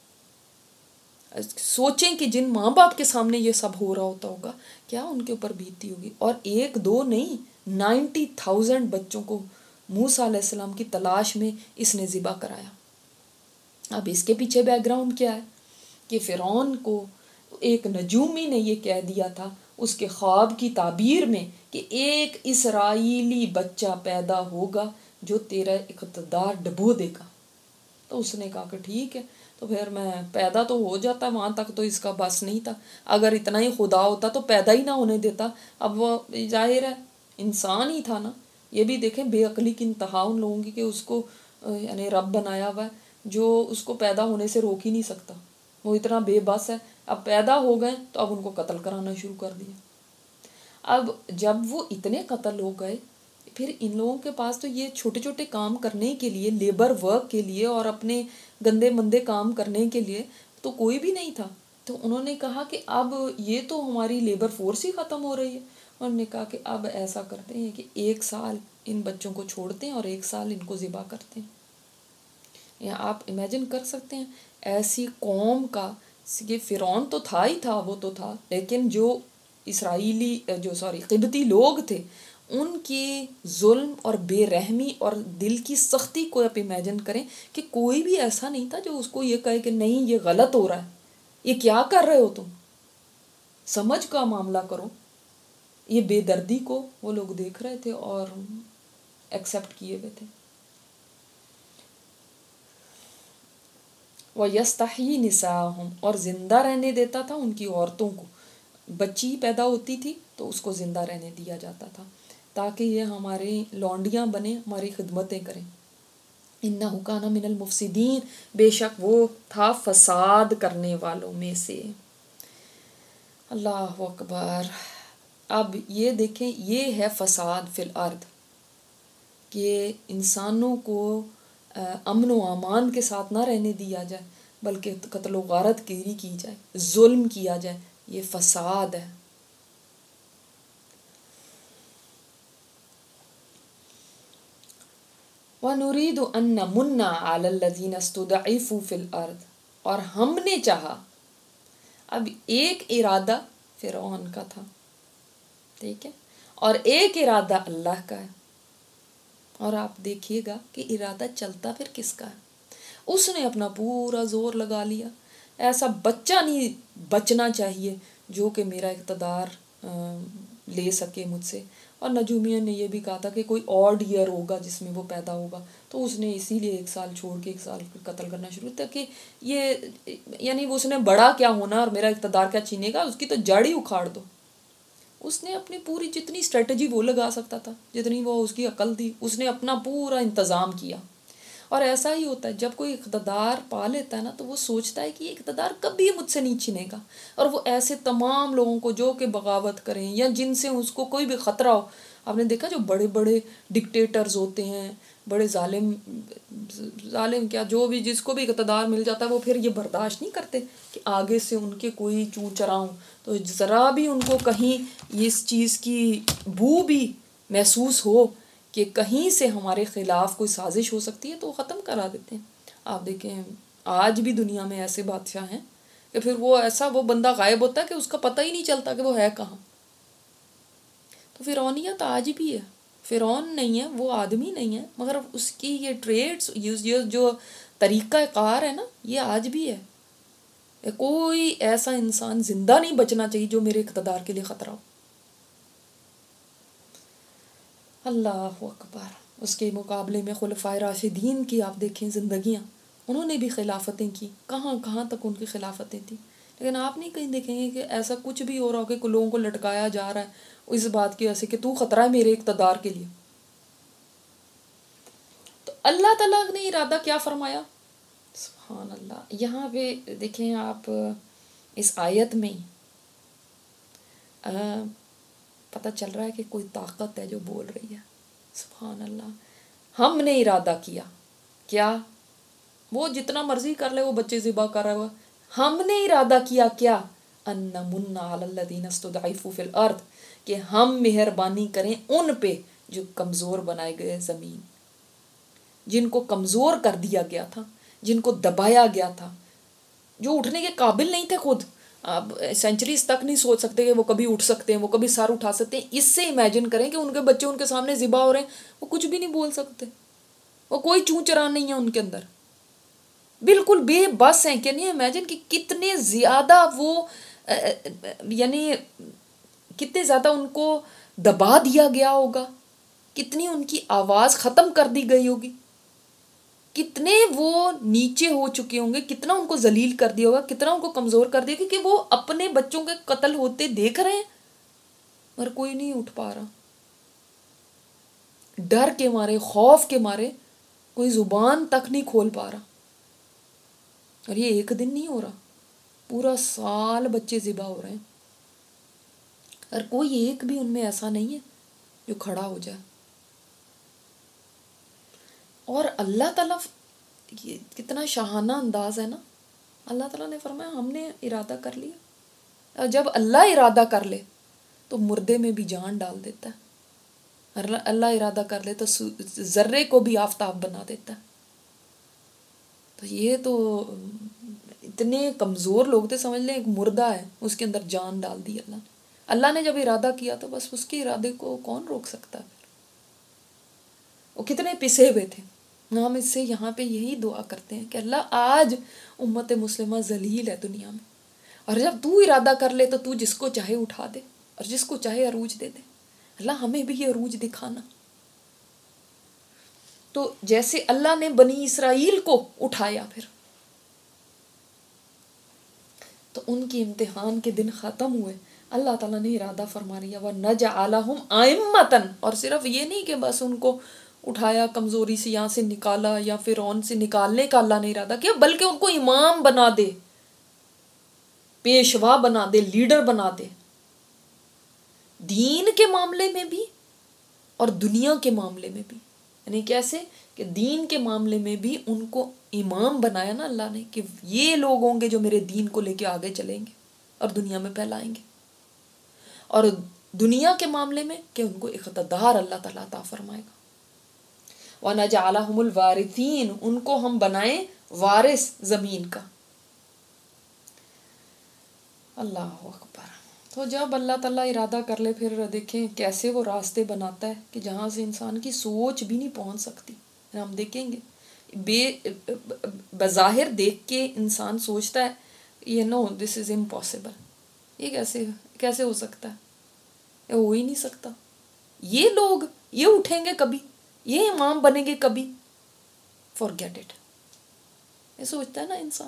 سوچیں کہ جن ماں باپ کے سامنے یہ سب ہو رہا ہوتا ہوگا کیا ان کے اوپر بیتتی ہوگی. اور ایک دو نہیں، 90,000 بچوں کو موسیٰ علیہ السلام کی تلاش میں اس نے ذبح کرایا. اب اس کے پیچھے بیک گراؤنڈ کیا ہے کہ فرعون کو ایک نجومی نے یہ کہہ دیا تھا اس کے خواب کی تعبیر میں کہ ایک اسرائیلی بچہ پیدا ہوگا جو تیرا اقتدار ڈبو دے گا. تو اس نے کہا کہ ٹھیک ہے، تو پھر میں پیدا تو ہو جاتا، وہاں تک تو اس کا بس نہیں تھا. اگر اتنا ہی خدا ہوتا تو پیدا ہی نہ ہونے دیتا. اب وہ ظاہر ہے انسان ہی تھا نا. یہ بھی دیکھیں بے عقلی کی انتہا ان لوگوں کی کہ اس کو یعنی رب بنایا ہوا ہے جو اس کو پیدا ہونے سے روک ہی نہیں سکتا. وہ اتنا بے بس ہے. اب پیدا ہو گئے تو اب ان کو قتل کرانا شروع کر دیا. اب جب وہ اتنے قتل ہو گئے پھر ان لوگوں کے پاس تو یہ چھوٹے چھوٹے کام کرنے کے لیے، لیبر ورک کے لیے اور اپنے گندے مندے کام کرنے کے لیے تو کوئی بھی نہیں تھا. تو انہوں نے کہا کہ اب یہ تو ہماری لیبر فورس ہی ختم ہو رہی ہے. انہوں نے کہا کہ اب ایسا کرتے ہیں کہ 1 سال ان بچوں کو چھوڑتے ہیں اور 1 سال ان کو ذبح کرتے ہیں. یا آپ امیجن کر سکتے ہیں ایسی قوم کا، یہ فرعون تو تھا ہی تھا، وہ تو تھا، لیکن جو اسرائیلی قبطی لوگ تھے ان کی ظلم اور بے رحمی اور دل کی سختی کو آپ امیجن کریں کہ کوئی بھی ایسا نہیں تھا جو اس کو یہ کہے کہ نہیں یہ غلط ہو رہا ہے، یہ کیا کر رہے ہو تم، سمجھ کا معاملہ کرو. یہ بے دردی کو وہ لوگ دیکھ رہے تھے اور ایکسیپٹ کیے ہوئے تھے. وَيَسْتَحْيِي نِسَاءَهُمْ، اور زندہ رہنے دیتا تھا ان کی عورتوں کو. بچی پیدا ہوتی تھی تو اس کو زندہ رہنے دیا جاتا تھا تاکہ یہ ہماری لونڈیاں بنیں، ہماری خدمتیں کریں. اِنَّهُ كَانَ مِنَ الْمُفْسِدِينَ، بے شک وہ تھا فساد کرنے والوں میں سے. اللہ اکبر. اب یہ دیکھیں یہ ہے فساد فی الارض کہ انسانوں کو امن و امان کے ساتھ نہ رہنے دیا جائے بلکہ قتل و غارت گیری کی جائے، ظلم کیا جائے. یہ فساد ہے. وَنُرِيدُ أَن نَّمُنَّ عَلَى الَّذِينَ اسْتُضْعِفُوا فِي الْأَرْضِ، اور ہم نے چاہا. اب ایک ارادہ فرعون کا تھا، ٹھیک ہے، اور ایک ارادہ اللہ کا ہے. اور آپ دیکھیے گا کہ ارادہ چلتا پھر کس کا ہے. اس نے اپنا پورا زور لگا لیا. ایسا بچہ نہیں بچنا چاہیے جو کہ میرا اقتدار لے سکے مجھ سے. اور نجومیہ نے یہ بھی کہا تھا کہ کوئی آڈ ایئر ہوگا جس میں وہ پیدا ہوگا، تو اس نے اسی لیے 1 سال چھوڑ کے 1 سال قتل کرنا شروع کیا کہ یہ یعنی اس نے بڑا کیا ہونا اور میرا اقتدار کیا چھینے گا، اس کی تو جڑ ہی اکھاڑ دو. اس نے اپنی پوری جتنی اسٹریٹجی وہ لگا سکتا تھا، جتنی وہ اس کی عقل تھی، اس نے اپنا پورا انتظام کیا. اور ایسا ہی ہوتا ہے جب کوئی اقتدار پا لیتا ہے نا تو وہ سوچتا ہے کہ یہ اقتدار کبھی مجھ سے نہیں چھنے گا. اور وہ ایسے تمام لوگوں کو جو کہ بغاوت کریں یا جن سے اس کو کوئی بھی خطرہ ہو. آپ نے دیکھا جو بڑے بڑے ڈکٹیٹرز ہوتے ہیں، بڑے ظالم کیا جو بھی جس کو بھی اقتدار مل جاتا ہے وہ پھر یہ برداشت نہیں کرتے کہ آگے سے ان کے کوئی چوں چرا ہوں. تو ذرا بھی ان کو کہیں اس چیز کی بو بھی محسوس ہو کہ کہیں سے ہمارے خلاف کوئی سازش ہو سکتی ہے تو وہ ختم کرا دیتے ہیں. آپ دیکھیں آج بھی دنیا میں ایسے بادشاہ ہیں کہ پھر وہ بندہ غائب ہوتا ہے کہ اس کا پتہ ہی نہیں چلتا کہ وہ ہے کہاں. تو فرعونیت آج بھی ہے. فرعون نہیں ہے، وہ آدمی نہیں ہے، مگر اس کی یہ ٹریٹس، یہ جو طریقہ کار ہے نا، یہ آج بھی ہے. کوئی ایسا انسان زندہ نہیں بچنا چاہیے جو میرے اقتدار کے لیے خطرہ ہو. اللہ اکبر. اس کے مقابلے میں خلفائے راشدین کی آپ دیکھیں زندگیاں، انہوں نے بھی خلافتیں کی، کہاں کہاں تک ان کی خلافتیں تھیں. لیکن آپ نہیں کہیں دیکھیں گے کہ ایسا کچھ بھی ہو رہا ہو کہ لوگوں کو لٹکایا جا رہا ہے اس بات کی وجہ سے کہ تو خطرہ ہے میرے اقتدار کے لیے. تو اللہ تعالیٰ نے ارادہ کیا فرمایا، سبحان اللہ. یہاں پہ دیکھیں آپ اس آیت میں پتہ چل رہا ہے کہ کوئی طاقت ہے جو بول رہی ہے. سبحان اللہ. ہم نے ارادہ کیا، کیا وہ جتنا مرضی کر لے وہ بچے ذبح کر رہا ہوا، ہم نے ارادہ کیا کیا ان نمن علی الذین استضعفوا فی الارض، کہ ہم مہربانی کریں ان پہ جو کمزور بنائے گئے زمین، جن کو کمزور کر دیا گیا تھا، جن کو دبایا گیا تھا، جو اٹھنے کے قابل نہیں تھے خود. آپ سینچریز تک نہیں سوچ سکتے کہ وہ کبھی اٹھ سکتے ہیں، وہ کبھی سر اٹھا سکتے ہیں. اس سے امیجن کریں کہ ان کے بچے ان کے سامنے ذبح ہو رہے ہیں، وہ کچھ بھی نہیں بول سکتے، وہ کوئی چون چرا نہیں ہے ان کے اندر، بالکل بے بس ہیں. کہ نہیں امیجن کہ کتنے زیادہ وہ یعنی کتنے زیادہ ان کو دبا دیا گیا ہوگا، کتنی ان کی آواز ختم کر دی گئی ہوگی، کتنے وہ نیچے ہو چکے ہوں گے، کتنا ان کو ذلیل کر دیا ہوگا، کتنا ان کو کمزور کر دیا، کہ وہ اپنے بچوں کے قتل ہوتے دیکھ رہے ہیں مگر کوئی نہیں اٹھ پا رہا. ڈر کے مارے، خوف کے مارے کوئی زبان تک نہیں کھول پا رہا. اور یہ ایک دن نہیں ہو رہا، پورا سال بچے ذبح ہو رہے ہیں، اور کوئی ایک بھی ان میں ایسا نہیں ہے جو کھڑا ہو جائے. اور اللہ تعالیٰ یہ کتنا شاہانہ انداز ہے نا. اللہ تعالیٰ نے فرمایا ہم نے ارادہ کر لیا، اور جب اللہ ارادہ کر لے تو مردے میں بھی جان ڈال دیتا ہے. اللہ ارادہ کر لے تو ذرے کو بھی آفتاب بنا دیتا ہے. تو یہ تو اتنے کمزور لوگ تھے، سمجھ لیں ایک مردہ ہے اس کے اندر جان ڈال دی اللہ نے. اللہ نے جب ارادہ کیا تو بس اس کے ارادے کو کون روک سکتا ہے. وہ کتنے پسے ہوئے تھے. ہم اس سے یہاں پہ یہی دعا کرتے ہیں کہ اللہ آج امت مسلمہ ذلیل ہے دنیا میں، اور جب تو ارادہ کر لے تو تو جس کو چاہے اٹھا دے اور جس کو چاہے عروج دے دے. اللہ ہمیں بھی یہ عروج دکھانا. تو جیسے اللہ نے بنی اسرائیل کو اٹھایا پھر تو ان کی امتحان کے دن ختم ہوئے. اللہ تعالیٰ نے ارادہ فرما لیا وَنَجْعَلَهُمْ أَئِمَّةً، اور صرف یہ نہیں کہ بس ان کو اٹھایا کمزوری سے یہاں سے نکالا یا فرعون سے نکالنے کا اللہ نے ارادہ کیا، بلکہ ان کو امام بنا دے، پیشوا بنا دے، لیڈر بنا دے، دین کے معاملے میں بھی اور دنیا کے معاملے میں بھی. یعنی کیسے کہ دین کے معاملے میں بھی ان کو امام بنایا نا اللہ نے، کہ یہ لوگ ہوں گے جو میرے دین کو لے کے آگے چلیں گے اور دنیا میں پھیلائیں گے. اور دنیا کے معاملے میں کہ ان کو اقتدار اللہ تعالیٰ عطا فرمائے گا. وَنَجْعَلَهُمُ الْوَارِثِينَ، ان کو ہم بنائیں وارث زمین کا. اللہ اکبر. تو جب اللہ تعالیٰ ارادہ کر لے پھر دیکھیں کیسے وہ راستے بناتا ہے کہ جہاں سے انسان کی سوچ بھی نہیں پہنچ سکتی. ہم دیکھیں گے بظاہر دیکھ کے انسان سوچتا ہے یہ نو دس از امپاسبل، یہ کیسے ہو سکتا ہے، یہ ہو ہی نہیں سکتا. یہ لوگ یہ اٹھیں گے کبھی، یہ امام بنیں گے کبھی، forget it، یہ سوچتا ہے نا انسان.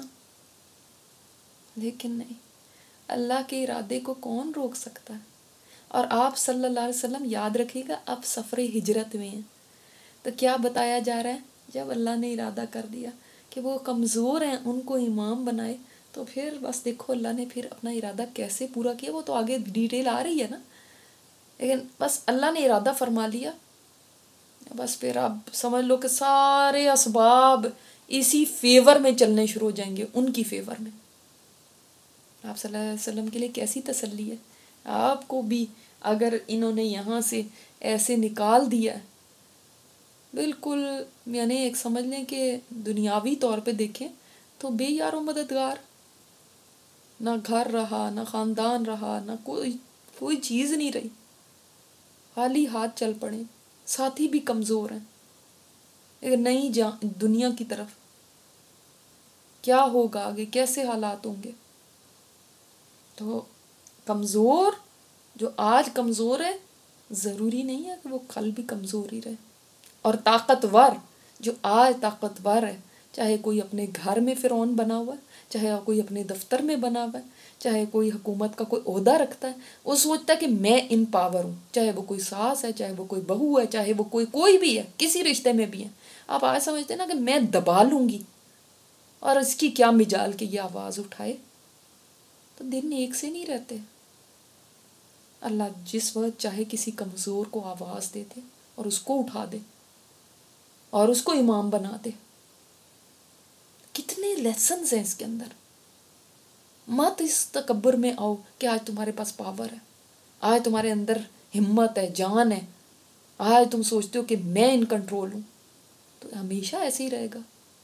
لیکن نہیں، اللہ کے ارادے کو کون روک سکتا ہے. اور آپ صلی اللہ علیہ وسلم یاد رکھیے گا آپ سفر ہجرت میں ہیں تو کیا بتایا جا رہا ہے، جب اللہ نے ارادہ کر دیا کہ وہ کمزور ہیں ان کو امام بنائے تو پھر بس دیکھو اللہ نے پھر اپنا ارادہ کیسے پورا کیا. وہ تو آگے ڈیٹیل آ رہی ہے نا، لیکن بس اللہ نے ارادہ فرما لیا، بس پھر آپ سمجھ لو کہ سارے اسباب اسی فیور میں چلنے شروع ہو جائیں گے، ان کی فیور میں. آپ صلی اللہ علیہ وسلم کے لیے کیسی تسلی ہے. آپ کو بھی اگر انہوں نے یہاں سے ایسے نکال دیا ہے بالکل، یعنی ایک سمجھ لیں کہ دنیاوی طور پہ دیکھیں تو بے یار و مددگار، نہ گھر رہا، نہ خاندان رہا، نہ کوئی چیز نہیں رہی، خالی ہاتھ چل پڑے، ساتھی بھی کمزور ہیں. ایک نئی دنیا کی طرف کیا ہوگا آگے، کیسے حالات ہوں گے. تو کمزور جو آج کمزور ہے ضروری نہیں ہے کہ وہ کل بھی کمزور ہی رہے. اور طاقتور جو آج طاقتور ہے، چاہے کوئی اپنے گھر میں فرعون بنا ہوا ہے، چاہے کوئی اپنے دفتر میں بنا ہوا ہے، چاہے کوئی حکومت کا کوئی عہدہ رکھتا ہے، وہ سوچتا ہے کہ میں امپاور ہوں، چاہے وہ کوئی ساس ہے، چاہے وہ کوئی بہو ہے، چاہے وہ کوئی بھی ہے، کسی رشتے میں بھی ہے. آپ آج سمجھتے ہیں نا کہ میں دبا لوں گی اور اس کی کیا مجال کہ یہ آواز اٹھائے. تو دن ایک سے نہیں رہتے. اللہ جس وقت چاہے کسی کمزور کو آواز دے دے اور اس کو اٹھا دے اور اس کو امام بنا دے. کتنے لیسنز ہیں اس کے اندر. मत इस तकब्बर में आओ कि आज तुम्हारे पास पावर है, आज तुम्हारे अंदर हिम्मत है, जान है, आज तुम सोचते हो कि मैं इन कंट्रोल हूँ, तो हमेशा ऐसे ही रहेगा।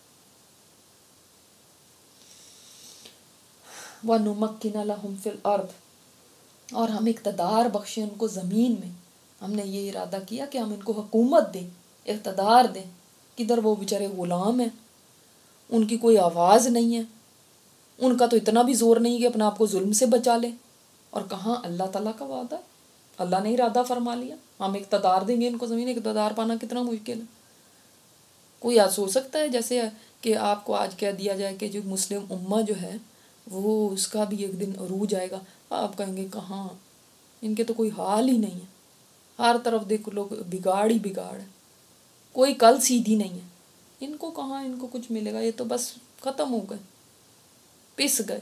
वनुमक्किन लहुम फिल अर्द, और हम इक़्तिदार बख्शे उनको ज़मीन में। हमने ये इरादा किया कि हम इनको हुकूमत दें, इक़्तिदार दें। किधर वो बेचारे ग़ुलाम हैं, उनकी कोई आवाज़ नहीं है, उनका तो इतना भी ज़ोर नहीं कि अपने आप को जुल्म से बचा ले। और कहाँ अल्लाह ताला का वादा, अल्लाह ने इरादा फरमा लिया हम इक़्तिदार देंगे इनको ज़मीन। इक़्तिदार पाना कितना मुश्किल है। कोई आज सोच सकता है जैसे कि आपको आज कह दिया जाए कि जो मुस्लिम उम्मा जो है वो उसका भी एक दिन अरूज आएगा, आप कहेंगे कहाँ, इनके तो कोई हाल ही नहीं है, हर तरफ देखो लोग बिगाड़ ही बिगाड़ है, कोई कल सीधी नहीं है, इनको कहाँ, इनको कुछ मिलेगा, ये तो बस ख़त्म हो गए, पिस गए।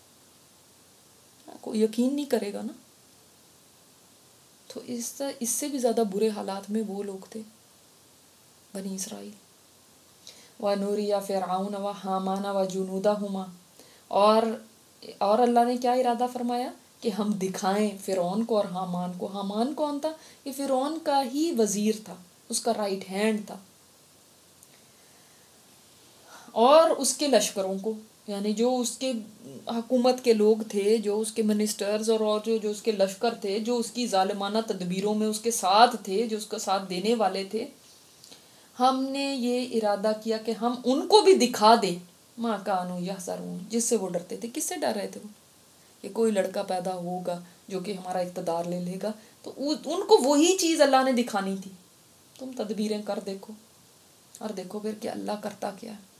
कोई यकीन नहीं करेगा ना। तो इससे भी ज़्यादा बुरे हालात में वो लोग थे, बनी इसराइल। व नूरिया फ़िरऔन व हामान व जुनूदहुमा, और अल्लाह ने क्या इरादा फरमाया कि हम दिखाएं फ़िरौन को और हामान को। हामान कौन था? ये फ़िरौन का ही वज़ीर था, उसका राइट हैंड था। और उसके लश्करों को, यानी जो उसके हुकूमत के लोग थे, जो उसके मिनिस्टर्स और जो उसके लश्कर थे, जो उसकी ज़ालिमाना तदबीरों में उसके साथ थे, जो उसका साथ देने वाले थे, हमने ये इरादा किया कि हम उनको भी दिखा दें माँ कानू यहज़रून, जिससे वो डरते थे। किससे डर रहे थे वो? कि कोई लड़का पैदा होगा जो कि हमारा इक़्तिदार ले लेगा, तो उनको वही चीज़ अल्लाह ने दिखानी थी। तुम तदबीरें कर देखो और देखो फिर कि अल्लाह करता क्या है।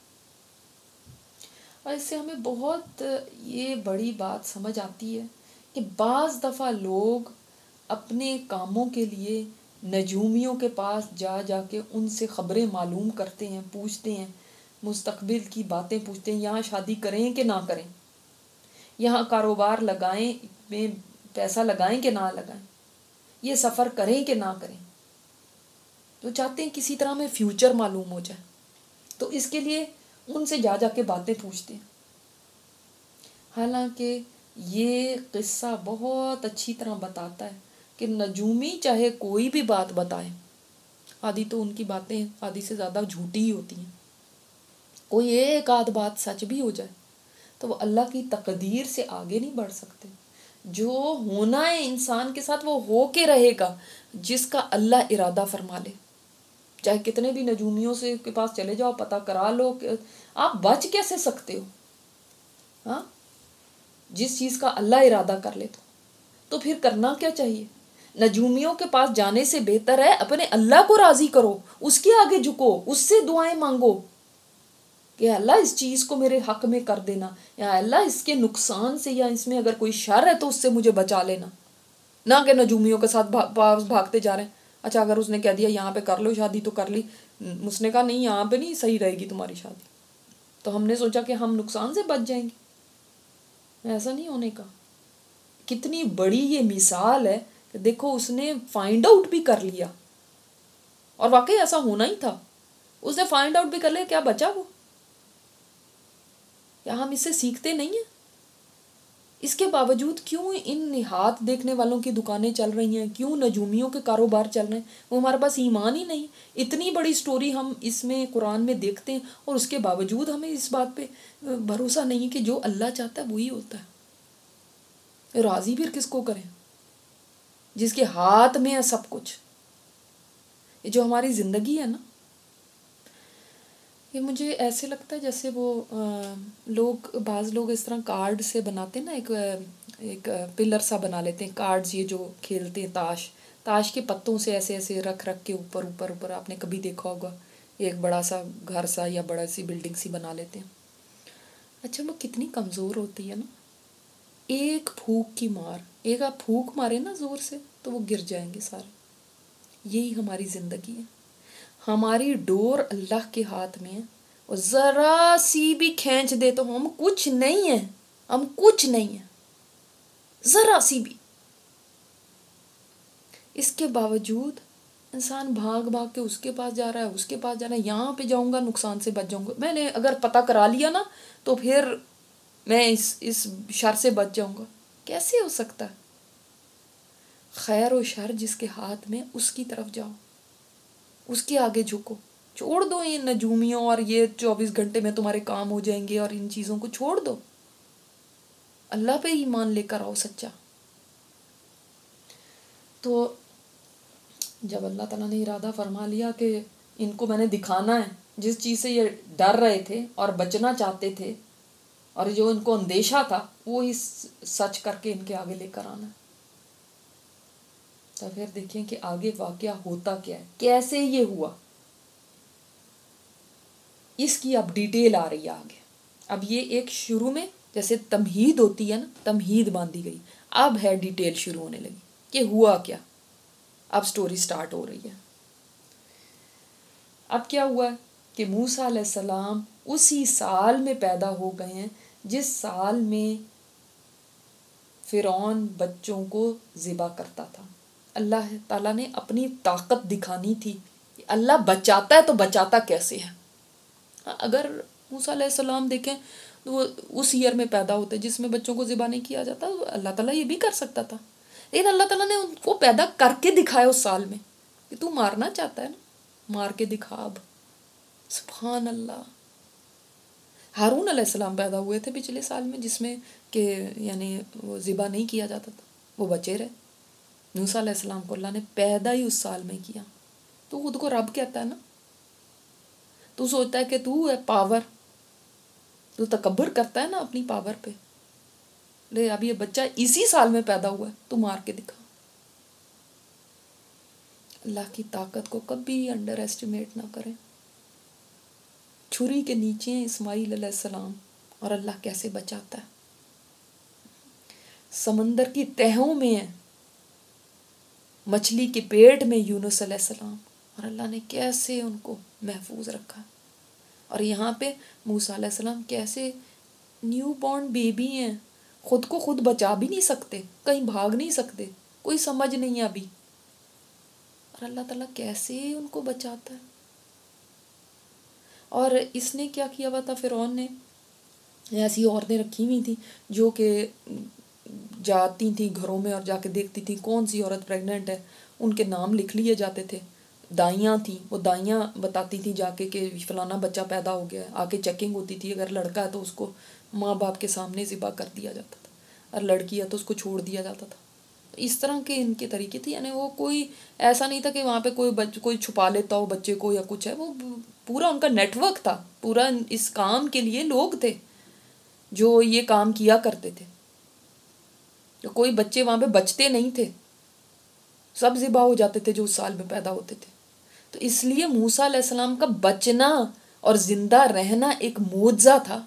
और इससे हमें बहुत ये बड़ी बात समझ आती है कि बाज़ दफ़ा लोग अपने कामों के लिए नजूमियों के पास जाके उनसे ख़बरें मालूम करते हैं, पूछते हैं, मुस्तक़बिल की बातें पूछते हैं, यहाँ शादी करें कि ना करें, यहाँ कारोबार लगाएं, में पैसा लगाएं कि ना लगाएं, ये सफ़र करें कि ना करें। तो चाहते हैं किसी तरह में फ्यूचर मालूम हो जाए, तो इसके लिए उनसे जाके बातें पूछते हैं। हालांकि ये क़िस्सा बहुत अच्छी तरह बताता है कि नजूमी चाहे कोई भी बात बताए, आधी तो उनकी बातें आधी से ज़्यादा झूठी ही होती हैं। कोई एक आध बात सच भी हो जाए तो वो अल्लाह की तकदीर से आगे नहीं बढ़ सकते। जो होना है इंसान के साथ वो हो के रहेगा, जिसका अल्लाह इरादा फरमा ले। चाहे कितने भी नजूमियों से के पास चले जाओ, पता करा लो, आप बच कैसे सकते हो? हाँ, जिस चीज़ का अल्लाह इरादा कर ले तो फिर करना क्या चाहिए? नजूमियों के पास जाने से बेहतर है अपने अल्लाह को राज़ी करो, उसके आगे झुको, उससे दुआएं मांगो कि अल्लाह इस चीज़ को मेरे हक़ में कर देना, या अल्लाह इसके नुकसान से या इसमें अगर कोई शर है तो उससे मुझे बचा लेना। ना कि नजूमियों के साथ भागते जा रहे हैं। अच्छा, अगर उसने कह दिया यहाँ पे कर लो शादी तो कर ली, उसने कहा नहीं यहाँ पे नहीं सही रहेगी तुम्हारी शादी, तो हमने सोचा कि हम नुकसान से बच जाएंगे। ऐसा नहीं होने का। कितनी बड़ी ये मिसाल है कि देखो उसने फाइंड आउट भी कर लिया, और वाकई ऐसा होना ही था, उसने फाइंड आउट भी कर लिया, क्या बचा वो? क्या हम इससे सीखते नहीं हैं? इसके बावजूद क्यों इन हाथ देखने वालों की दुकानें चल रही हैं, क्यों नजूमियों के कारोबार चल रहे हैं? वो हमारे पास ईमान ही नहीं। इतनी बड़ी स्टोरी हम इसमें कुरान में देखते हैं और उसके बावजूद हमें इस बात पे भरोसा नहीं है कि जो अल्लाह चाहता है वही होता है। राज़ी फिर किसको करें जिसके हाथ में है सब कुछ? ये जो हमारी ज़िंदगी है ना, ये मुझे ऐसे लगता है जैसे वो बाज़ लोग इस तरह कार्ड से बनाते हैं ना, एक पिलर सा बना लेते हैं कार्ड्स, ये जो खेलते हैं ताश के पत्तों से ऐसे ऐसे रख के ऊपर ऊपर ऊपर, आपने कभी देखा होगा, एक बड़ा सा घर सा या बड़ा सी बिल्डिंग सी बना लेते हैं। अच्छा, वो कितनी कमज़ोर होती है ना, एक फूंक की मार, एक आप फूंक मारे ना ज़ोर से तो वो गिर जाएंगे सारे। यही हमारी ज़िंदगी है। हमारी डोर अल्लाह के हाथ में है, और ज़रा सी भी खींच दे तो हम कुछ नहीं है, हम कुछ नहीं है, ज़रा सी भी। इसके बावजूद इंसान भाग भाग के उसके पास जा रहा है, उसके पास जा रहा है, यहाँ पे जाऊँगा नुकसान से बच जाऊँगा। मैंने अगर पता करा लिया ना तो फिर میں اس شر سے بچ جاؤں گا. کیسے ہو سکتا ہے؟ خیر و شر جس کے ہاتھ میں اس کی طرف جاؤ، اس کے آگے جھکو. چھوڑ دو یہ نجومیوں اور یہ 24 گھنٹے میں تمہارے کام ہو جائیں گے اور ان چیزوں کو چھوڑ دو. اللہ پہ ایمان لے کر آؤ سچا. تو جب اللہ تعالیٰ نے ارادہ فرما لیا کہ ان کو میں نے دکھانا ہے جس چیز سے یہ ڈر رہے تھے اور بچنا چاہتے تھے اور جو ان کو اندیشہ تھا وہ اس سچ کر کے ان کے آگے لے کر آنا ہے. تو پھر دیکھیں کہ آگے واقعہ ہوتا کیا ہے، کیسے یہ ہوا، اس کی اب ڈیٹیل آ رہی ہے آگے. اب یہ ایک شروع میں جیسے تمہید ہوتی ہے نا، تمہید باندھی گئی، اب ہے ڈیٹیل شروع ہونے لگی کہ ہوا کیا. اب سٹوری سٹارٹ ہو رہی ہے. اب کیا ہوا ہے کہ موسیٰ علیہ السلام اسی سال میں پیدا ہو گئے ہیں جس سال میں فرعون بچوں کو ذبح کرتا تھا. اللہ تعالیٰ نے اپنی طاقت دکھانی تھی کہ اللہ بچاتا ہے تو بچاتا کیسے ہے. اگر موسیٰ علیہ السلام دیکھیں تو وہ اس ایئر میں پیدا ہوتے جس میں بچوں کو ذبح نہیں کیا جاتا. اللہ تعالیٰ یہ بھی کر سکتا تھا، لیکن اللہ تعالیٰ نے ان کو پیدا کر کے دکھایا اس سال میں کہ تو مارنا چاہتا ہے نا، مار کے دکھا. اب سبحان اللہ. ہارون علیہ السلام پیدا ہوئے تھے پچھلے سال میں جس میں کہ یعنی وہ ذبح نہیں کیا جاتا تھا، وہ بچے رہے. موسیٰ علیہ السلام کو اللہ نے پیدا ہی اس سال میں کیا. تو خود کو رب کہتا ہے نا، تو سوچتا ہے کہ تو ہے پاور، تو تکبر کرتا ہے نا اپنی پاور پہ. لے اب یہ بچہ اسی سال میں پیدا ہوا ہے، تو مار کے دکھا. اللہ کی طاقت کو کبھی انڈر ایسٹیمیٹ نہ کریں. چھری کے نیچے ہیں اسماعیل علیہ السلام اور اللہ کیسے بچاتا ہے. سمندر کی تہوں میں ہے، مچھلی کے پیٹ میں یونس علیہ السلام، اور اللہ نے کیسے ان کو محفوظ رکھا. اور یہاں پہ موسیٰ علیہ السلام کیسے نیو بورن بیبی ہیں، خود کو خود بچا بھی نہیں سکتے، کہیں بھاگ نہیں سکتے، کوئی سمجھ نہیں ہے ابھی، اور اللہ تعالیٰ کیسے ان کو بچاتا ہے. اور اس نے کیا کیا ہوا تھا، فرعون نے ایسی عورتیں رکھی ہوئی تھیں جو کہ جاتی تھیں گھروں میں اور جا کے دیکھتی تھیں کون سی عورت پریگننٹ ہے. ان کے نام لکھ لیے جاتے تھے. دائیاں تھیں، وہ دائیاں بتاتی تھیں جا کے کہ فلانا بچہ پیدا ہو گیا ہے. آ کے چیکنگ ہوتی تھی، اگر لڑکا ہے تو اس کو ماں باپ کے سامنے ذبح کر دیا جاتا تھا، اور لڑکی ہے تو اس کو چھوڑ دیا جاتا تھا. اس طرح کے ان کے طریقے تھے. یعنی وہ کوئی ایسا نہیں تھا کہ وہاں پہ کوئی چھپا لیتا ہو بچے کو یا کچھ ہے. وہ پورا ان کا نیٹ ورک تھا، پورا اس کام کے لیے لوگ تھے جو یہ کام کیا کرتے تھے. تو کوئی بچے وہاں پہ بچتے نہیں تھے، سب ذبح ہو جاتے تھے جو اس سال میں پیدا ہوتے تھے. تو اس لیے موسیٰ علیہ السلام کا بچنا اور زندہ رہنا ایک معجزہ تھا.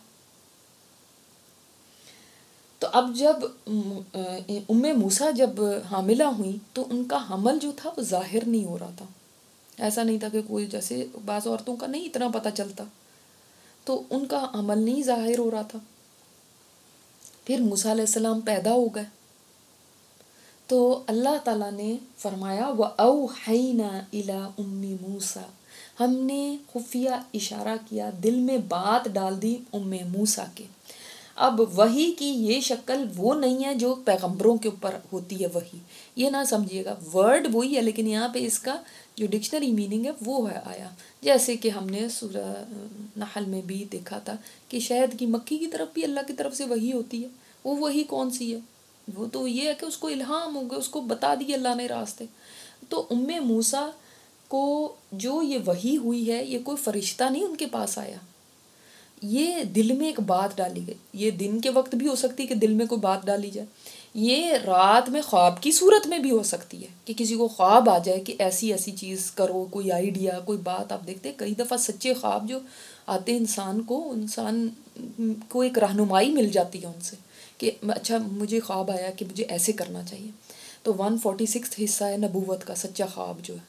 تو اب جب موسیٰ جب حاملہ ہوئیں تو ان کا حمل جو تھا وہ ظاہر نہیں ہو رہا تھا. ایسا نہیں تھا کہ کوئی جیسے بعض عورتوں کا نہیں اتنا پتہ چلتا، تو ان کا حمل نہیں ظاہر ہو رہا تھا. پھر موسیٰ علیہ السلام پیدا ہو گئے تو اللہ تعالیٰ نے فرمایا وَأَوْحَيْنَا إِلَىٰ أُمِّ مُوسَىٰ، ہم نے خفیہ اشارہ کیا، دل میں بات ڈال دی موسیٰ کے. اب وحی کی یہ شکل وہ نہیں ہے جو پیغمبروں کے اوپر ہوتی ہے وحی، یہ نہ سمجھیے گا. ورڈ وہی ہے لیکن یہاں پہ اس کا جو ڈکشنری میننگ ہے وہ ہے آیا. جیسے کہ ہم نے سورہ نحل میں بھی دیکھا تھا کہ شہد کی مکھی کی طرف بھی اللہ کی طرف سے وحی ہوتی ہے. وہ وحی کون سی ہے؟ وہ تو یہ ہے کہ اس کو الہام ہو گیا، اس کو بتا دی اللہ نے راستے. تو موسیٰ کو جو یہ وحی ہوئی ہے یہ کوئی فرشتہ نہیں ان کے پاس آیا، یہ دل میں ایک بات ڈالی گئی. یہ دن کے وقت بھی ہو سکتی ہے کہ دل میں کوئی بات ڈالی جائے، یہ رات میں خواب کی صورت میں بھی ہو سکتی ہے کہ کسی کو خواب آ جائے کہ ایسی ایسی چیز کرو، کوئی آئیڈیا، کوئی بات. آپ دیکھتے ہیں کئی دفعہ سچے خواب جو آتے ہیں انسان کو ایک رہنمائی مل جاتی ہے ان سے کہ اچھا مجھے خواب آیا کہ مجھے ایسے کرنا چاہیے. تو 146 حصہ ہے نبوت کا سچا خواب جو ہے.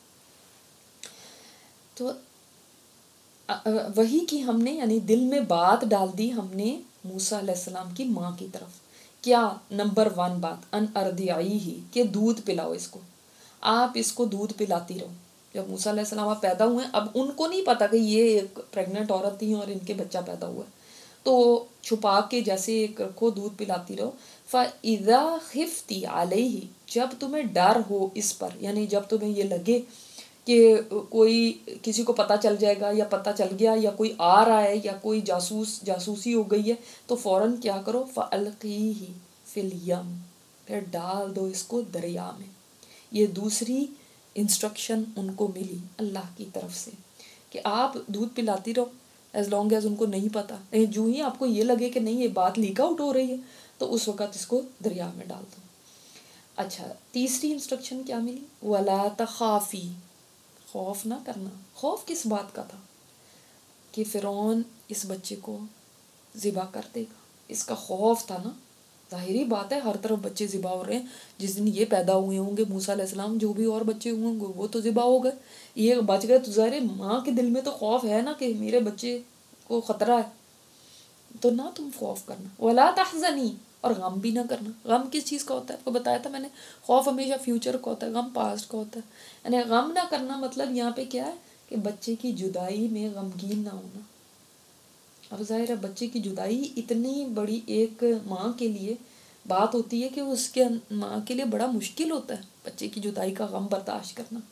تو وہی کی ہم نے یعنی دل میں بات ڈال دی ہم نے موسیٰ علیہ السلام کی ماں کی طرف. کیا؟ نمبر 1 بات ان ارضعیہ، کہ دودھ پلاؤ اس کو، آپ اس کو دودھ پلاتی رہو. جب موسیٰ علیہ السلام آپ پیدا ہوئے، اب ان کو نہیں پتا کہ یہ ایک پریگننٹ عورت تھی اور ان کے بچہ پیدا ہوا ہے، تو چھپا کے جیسے ایک رکھو دودھ پلاتی رہو. فَإِذَا خِفْتِ عَلَيْهِ جب تمہیں ڈر ہو اس پر، یعنی جب تمہیں یہ لگے کہ کوئی کسی کو پتہ چل جائے گا یا پتہ چل گیا یا کوئی آ رہا ہے یا کوئی جاسوسی ہو گئی ہے، تو فوراً کیا کرو، فَأَلْقِيهِ فِي الْيَمِّ پھر ڈال دو اس کو دریا میں. یہ دوسری انسٹرکشن ان کو ملی اللہ کی طرف سے کہ آپ دودھ پلاتی رہو ایز لانگ ایز ان کو نہیں پتہ. جو ہی آپ کو یہ لگے کہ نہیں یہ بات لیک آؤٹ ہو رہی ہے تو اس وقت اس کو دریا میں ڈال دو. اچھا تیسری انسٹرکشن کیا ملی، وَلَا تَخَافِي خوف نہ کرنا. خوف کس بات کا تھا؟ کہ فرعون اس بچے کو ذبح کر دے گا، اس کا خوف تھا نا. ظاہری بات ہے ہر طرف بچے ذبح ہو رہے ہیں. جس دن یہ پیدا ہوئے ہوں گے موسیٰ علیہ السلام، جو بھی اور بچے ہوئے ہوں گے وہ تو ذبح ہو گئے، یہ بچ گئے. تو ظاہر ماں کے دل میں تو خوف ہے نا کہ میرے بچے کو خطرہ ہے. تو نہ تم خوف کرنا، ولا تحزنی اور غم بھی نہ کرنا. غم کس چیز کا ہوتا ہے آپ کو بتایا تھا میں نے، خوف ہمیشہ فیوچر کا ہوتا ہے، غم پاسٹ کا ہوتا ہے. یعنی غم نہ کرنا مطلب یہاں پہ کیا ہے کہ بچے کی جدائی میں غمگین نہ ہونا. اب ظاہر ہے بچے کی جدائی اتنی بڑی ایک ماں کے لیے بات ہوتی ہے کہ اس کے ماں کے لیے بڑا مشکل ہوتا ہے بچے کی جدائی کا غم برداشت کرنا.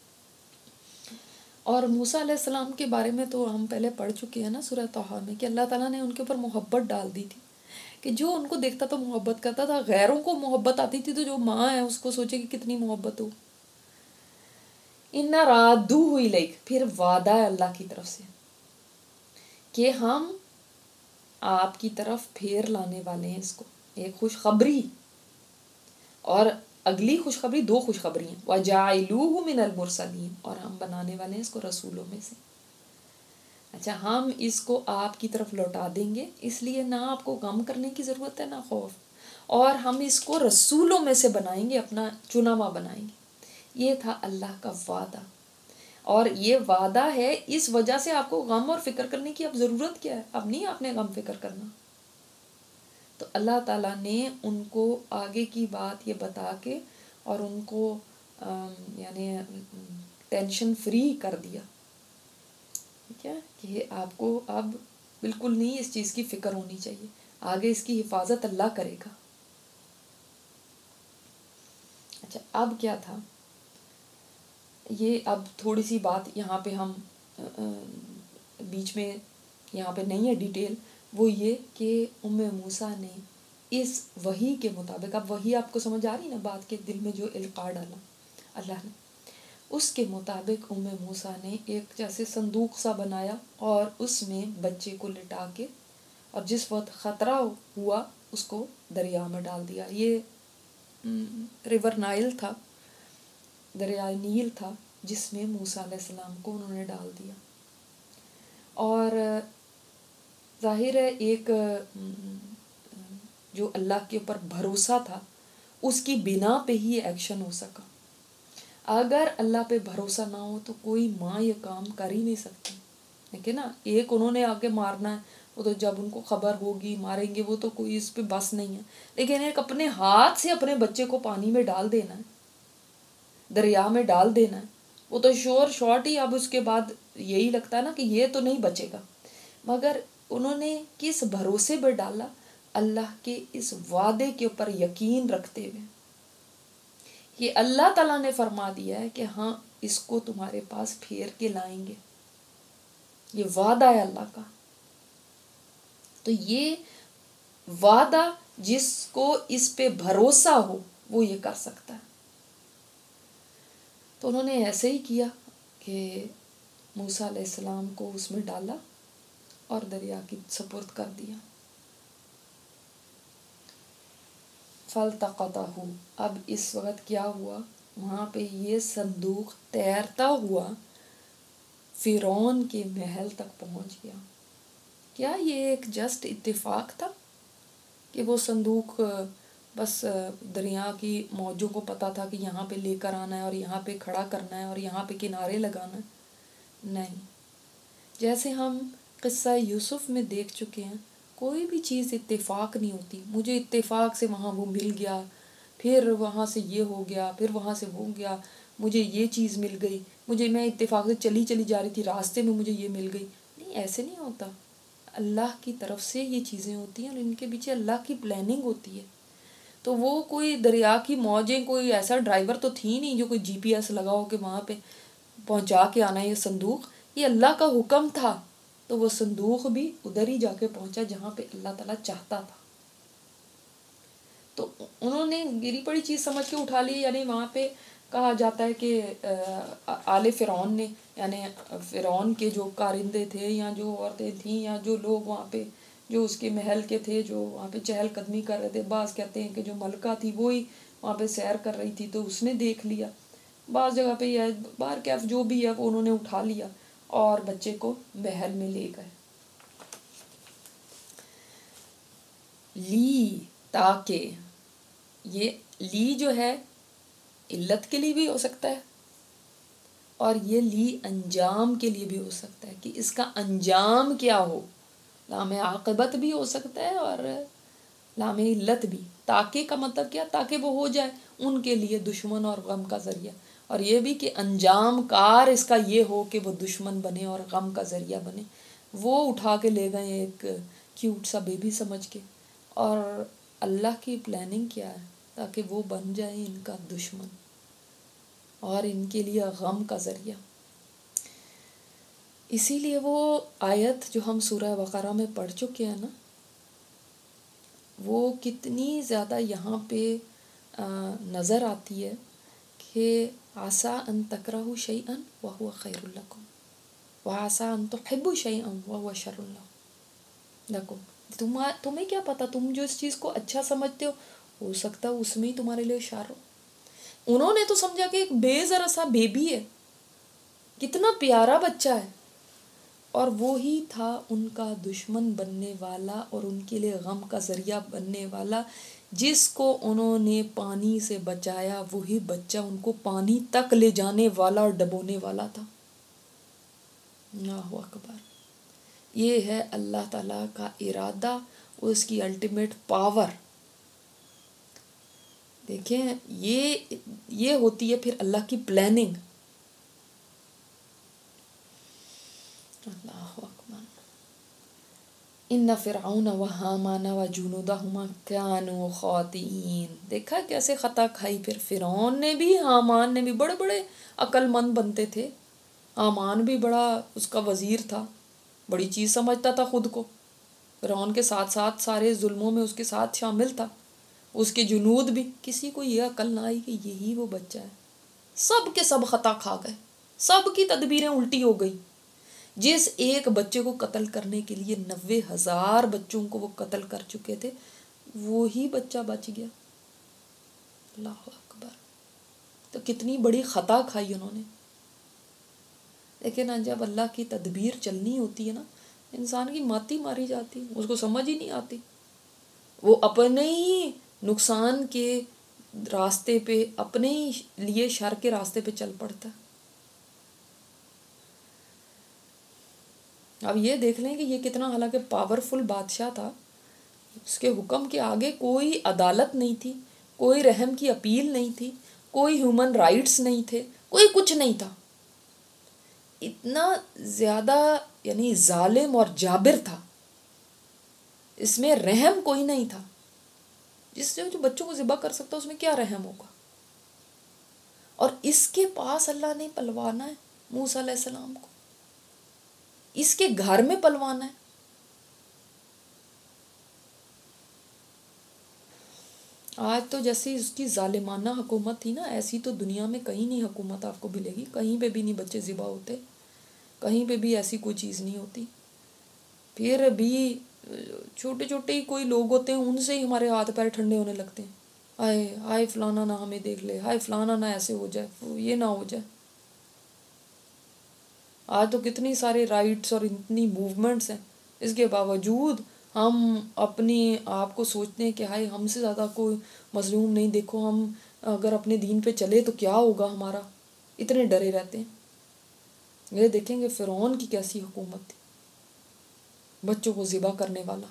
اور موسیٰ علیہ السلام کے بارے میں تو ہم پہلے پڑھ چکے ہیں نا سورہ طٰہٰ میں کہ اللہ تعالیٰ نے ان کے اوپر محبت ڈال دی تھی کہ جو ان کو دیکھتا تو محبت کرتا تھا. غیروں کو محبت آتی تھی تو جو ماں ہے اس کو سوچے کہ کتنی محبت ہو. اِنَّا رَادُّوهُ إِلَيْكَ پھر وعدہ ہے اللہ کی طرف سے کہ ہم آپ کی طرف پھیر لانے والے ہیں اس کو. ایک خوشخبری اور اگلی خوشخبری، دو خوشخبری ہیں. وَجَعِلُوهُ مِنَ الْمُرْسَلِينَ اور ہم بنانے والے ہیں اس کو رسولوں میں سے. اچھا ہم اس کو آپ کی طرف لوٹا دیں گے، اس لیے نہ آپ کو غم کرنے کی ضرورت ہے نہ خوف. اور ہم اس کو رسولوں میں سے بنائیں گے، اپنا چنا ہوا بنائیں گے. یہ تھا اللہ کا وعدہ. اور یہ وعدہ ہے، اس وجہ سے آپ کو غم اور فکر کرنے کی اب ضرورت کیا ہے؟ اب نہیں آپ نے غم فکر کرنا. تو اللہ تعالیٰ نے ان کو آگے کی بات یہ بتا کے اور ان کو یعنی ٹینشن فری کر دیا. ٹھیک ہے کہ آپ کو اب بالکل نہیں اس چیز کی فکر ہونی چاہیے، آگے اس کی حفاظت اللہ کرے گا. اچھا اب کیا تھا یہ، اب تھوڑی سی بات یہاں پہ ہم بیچ میں یہاں پہ نہیں ہے ڈیٹیل، وہ یہ کہ موسیٰ نے اس وحی کے مطابق، اب وحی آپ کو سمجھ آ رہی نا بات کے دل میں جو القاع ڈالا اللہ نے، اس کے مطابق موسیٰ نے ایک جیسے صندوق سا بنایا اور اس میں بچے کو لٹا کے اور جس وقت خطرہ ہوا اس کو دریا میں ڈال دیا. یہ ریور نائل تھا، دریائے نیل تھا جس میں موسیٰ علیہ السلام کو انہوں نے ڈال دیا. اور ظاہر ہے ایک جو اللہ کے اوپر بھروسہ تھا اس کی بنا پہ ہی ایکشن ہو سکا. اگر اللہ پہ بھروسہ نہ ہو تو کوئی ماں یہ کام کر ہی نہیں سکتی. دیکھیں نا، ایک انہوں نے آگے مارنا ہے، وہ تو جب ان کو خبر ہوگی ماریں گے، وہ تو کوئی اس پہ بس نہیں ہے. لیکن ایک اپنے ہاتھ سے اپنے بچے کو پانی میں ڈال دینا ہے، دریا میں ڈال دینا ہے، وہ تو شور شارٹ ہی اب اس کے بعد یہی لگتا ہے نا کہ یہ تو نہیں بچے گا. مگر انہوں نے کس بھروسے پہ ڈالا؟ اللہ کے اس وعدے کے اوپر یقین رکھتے ہوئے کہ اللہ تعالیٰ نے فرما دیا ہے کہ ہاں اس کو تمہارے پاس پھیر کے لائیں گے، یہ وعدہ ہے اللہ کا. تو یہ وعدہ جس کو اس پہ بھروسہ ہو وہ یہ کر سکتا ہے. تو انہوں نے ایسے ہی کیا کہ موسیٰ علیہ السلام کو اس میں ڈالا اور دریا کی سپرد کر دیا. فَالْتَقَطَهُ اب اس وقت کیا ہوا، وہاں پہ یہ صندوق تیرتا ہوا فرعون کے محل تک پہنچ گیا. کیا یہ ایک جسٹ اتفاق تھا کہ وہ صندوق بس دریا کی موجوں کو پتہ تھا کہ یہاں پہ لے کر آنا ہے اور یہاں پہ کھڑا کرنا ہے اور یہاں پہ کنارے لگانا ہے؟ نہیں. جیسے ہم قصہ یوسف میں دیکھ چکے ہیں، کوئی بھی چیز اتفاق نہیں ہوتی. مجھے اتفاق سے وہاں وہ مل گیا، پھر وہاں سے یہ ہو گیا، پھر وہاں سے وہ گیا، مجھے یہ چیز مل گئی، میں اتفاق سے چلی جا رہی تھی، راستے میں مجھے یہ مل گئی. نہیں، ایسے نہیں ہوتا. اللہ کی طرف سے یہ چیزیں ہوتی ہیں اور ان کے پیچھے اللہ کی پلاننگ ہوتی ہے. تو وہ کوئی دریا کی موجیں، کوئی ایسا ڈرائیور تو تھی نہیں جو کوئی جی پی ایس لگا ہو کہ وہاں پہ پہنچا کے آنا یہ صندوق. یہ اللہ کا حکم تھا، تو وہ صندوق بھی ادھر ہی جا کے پہنچا جہاں پہ اللہ تعالیٰ چاہتا تھا. تو انہوں نے گری پڑی چیز سمجھ کے اٹھا لی. یعنی وہاں پہ کہا جاتا ہے کہ آل فرعون نے، یعنی فرعون کے جو کارندے تھے یا جو عورتیں تھیں یا جو لوگ وہاں پہ جو اس کے محل کے تھے جو وہاں پہ چہل قدمی کر رہے تھے، بعض کہتے ہیں کہ جو ملکہ تھی وہی وہاں پہ سیر کر رہی تھی تو اس نے دیکھ لیا. بعض جگہ پہ یہ ہے، باہر کیف جو بھی ہے وہ انہوں نے اٹھا لیا اور بچے کو محل میں لے گئے. لی تاکہ، یہ لی جو ہے علت کے لیے بھی ہو سکتا ہے اور یہ لی انجام کے لیے بھی ہو سکتا ہے کہ اس کا انجام کیا ہو. لام عاقبت بھی ہو سکتا ہے اور لام علت بھی. تاکہ کا مطلب کیا؟ تاکہ وہ ہو جائے ان کے لیے دشمن اور غم کا ذریعہ، اور یہ بھی کہ انجام کار اس کا یہ ہو کہ وہ دشمن بنے اور غم کا ذریعہ بنے. وہ اٹھا کے لے گئے ایک کیوٹ سا بیبی سمجھ کے، اور اللہ کی پلاننگ کیا ہے تاکہ وہ بن جائے ان کا دشمن اور ان کے لیے غم کا ذریعہ. اسی لیے وہ آیت جو ہم سورہ بقرہ میں پڑھ چکے ہیں نا، وہ کتنی زیادہ یہاں پہ نظر آتی ہے کہ عسیٰ ان تکرہوا شیئا وہو خیر لکم وعسیٰ ان تحبوا شیئا وہو شر لکم. تمہیں کیا پتہ، تم جو اس چیز کو اچھا سمجھتے ہو سکتا ہے اس میں ہی تمہارے لیے شر ہو. انہوں نے تو سمجھا کہ ایک بے ذرا سا بیبی ہے، کتنا پیارا بچہ ہے، اور وہی تھا ان کا دشمن بننے والا اور ان کے لیے غم کا ذریعہ بننے والا. جس کو انہوں نے پانی سے بچایا وہی بچہ ان کو پانی تک لے جانے والا اور ڈبونے والا تھا. اللہ اکبر. یہ ہے اللہ تعالیٰ کا ارادہ، اس کی الٹیمیٹ پاور. دیکھیں یہ ہوتی ہے پھر اللہ کی پلاننگ. اللہ اکبر. ان فرعون و حامان و جنودہما کانوا خاطئین. دیکھا کیسے خطا کھائی پھر فرعون نے بھی، حامان نے بھی. بڑے بڑے عقل مند بنتے تھے. حامان بھی بڑا اس کا وزیر تھا، بڑی چیز سمجھتا تھا خود کو. فرعون کے ساتھ ساتھ سارے ظلموں میں اس کے ساتھ شامل تھا. اس کے جنود بھی. کسی کو یہ عقل نہ آئی کہ یہی وہ بچہ ہے. سب کے سب خطا کھا گئے، سب کی تدبیریں الٹی ہو گئی. جس ایک بچے کو قتل کرنے کے لیے 90,000 بچوں کو وہ قتل کر چکے تھے، وہی بچہ بچ گیا. اللہ اکبر. تو کتنی بڑی خطا کھائی انہوں نے. لیکن جب اللہ کی تدبیر چلنی ہوتی ہے نا، انسان کی ماتی ماری جاتی، اس کو سمجھ ہی نہیں آتی. وہ اپنے ہی نقصان کے راستے پہ، اپنے ہی لیے شر کے راستے پہ چل پڑتا ہے. اب یہ دیکھ لیں کہ یہ کتنا حالانکہ پاورفل بادشاہ تھا، اس کے حکم کے آگے کوئی عدالت نہیں تھی، کوئی رحم کی اپیل نہیں تھی، کوئی ہیومن رائٹس نہیں تھے، کوئی کچھ نہیں تھا. اتنا زیادہ یعنی ظالم اور جابر تھا. اس میں رحم کوئی نہیں تھا. جس سے جو بچوں کو ذبح کر سکتا اس میں کیا رحم ہوگا. اور اس کے پاس اللہ نے پلوانا ہے موسیٰ علیہ السلام کو، اس کے گھر میں پلوانا ہے. آج تو جیسی اس کی ظالمانہ حکومت تھی نا، ایسی تو دنیا میں کہیں نہیں حکومت آپ کو ملے گی. کہیں پہ بھی نہیں بچے ذبح ہوتے، کہیں پہ بھی ایسی کوئی چیز نہیں ہوتی. پھر بھی چھوٹے چھوٹے ہی کوئی لوگ ہوتے ہیں، ان سے ہی ہمارے ہاتھ پیر ٹھنڈے ہونے لگتے ہیں. ہائے فلانا نہ ہمیں دیکھ لے، ہائے فلانا نہ ایسے ہو جائے، یہ نہ ہو جائے. آج تو کتنی سارے رائٹس اور اتنی موومنٹس ہیں، اس کے باوجود ہم اپنی آپ کو سوچتے ہیں کہ ہائے ہم سے زیادہ کوئی مظلوم نہیں. دیکھو ہم اگر اپنے دین پہ چلے تو کیا ہوگا ہمارا، اتنے ڈرے رہتے ہیں. یہ دیکھیں گے فرعون کی کیسی حکومت تھی، بچوں کو ذبح کرنے والا.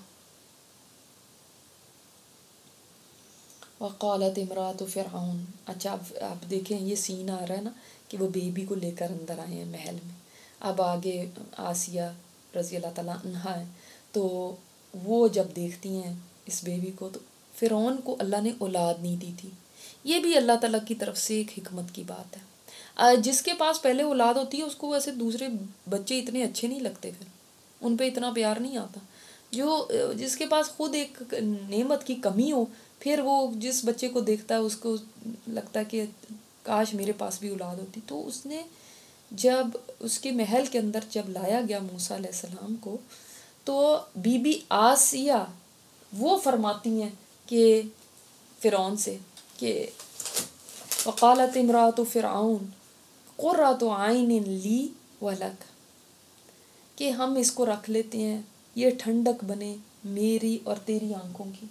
وقالت امرات فرعون. اچھا اب دیکھیں یہ سین آ رہا ہے نا کہ وہ بیبی کو لے کر اندر آئے ہیں محل میں. اب آگے آسیہ رضی اللہ تعالیٰ عنہا ہے، تو وہ جب دیکھتی ہیں اس بیوی کو، تو فرعون کو اللہ نے اولاد نہیں دی تھی. یہ بھی اللہ تعالیٰ کی طرف سے ایک حکمت کی بات ہے. جس کے پاس پہلے اولاد ہوتی ہے اس کو ویسے دوسرے بچے اتنے اچھے نہیں لگتے، پھر ان پہ اتنا پیار نہیں آتا. جس کے پاس خود ایک نعمت کی کمی ہو، پھر وہ جس بچے کو دیکھتا ہے اس کو لگتا ہے کہ کاش میرے پاس بھی اولاد ہوتی. تو اس نے جب اس کے محل کے اندر جب لایا گیا موسیٰ علیہ السلام کو، تو بی بی آسیہ وہ فرماتی ہیں کہ فرعون سے کہ وقالت امرأۃ فرعون قرۃ عین لی ولک، کہ ہم اس کو رکھ لیتے ہیں، یہ ٹھنڈک بنے میری اور تیری آنکھوں کی.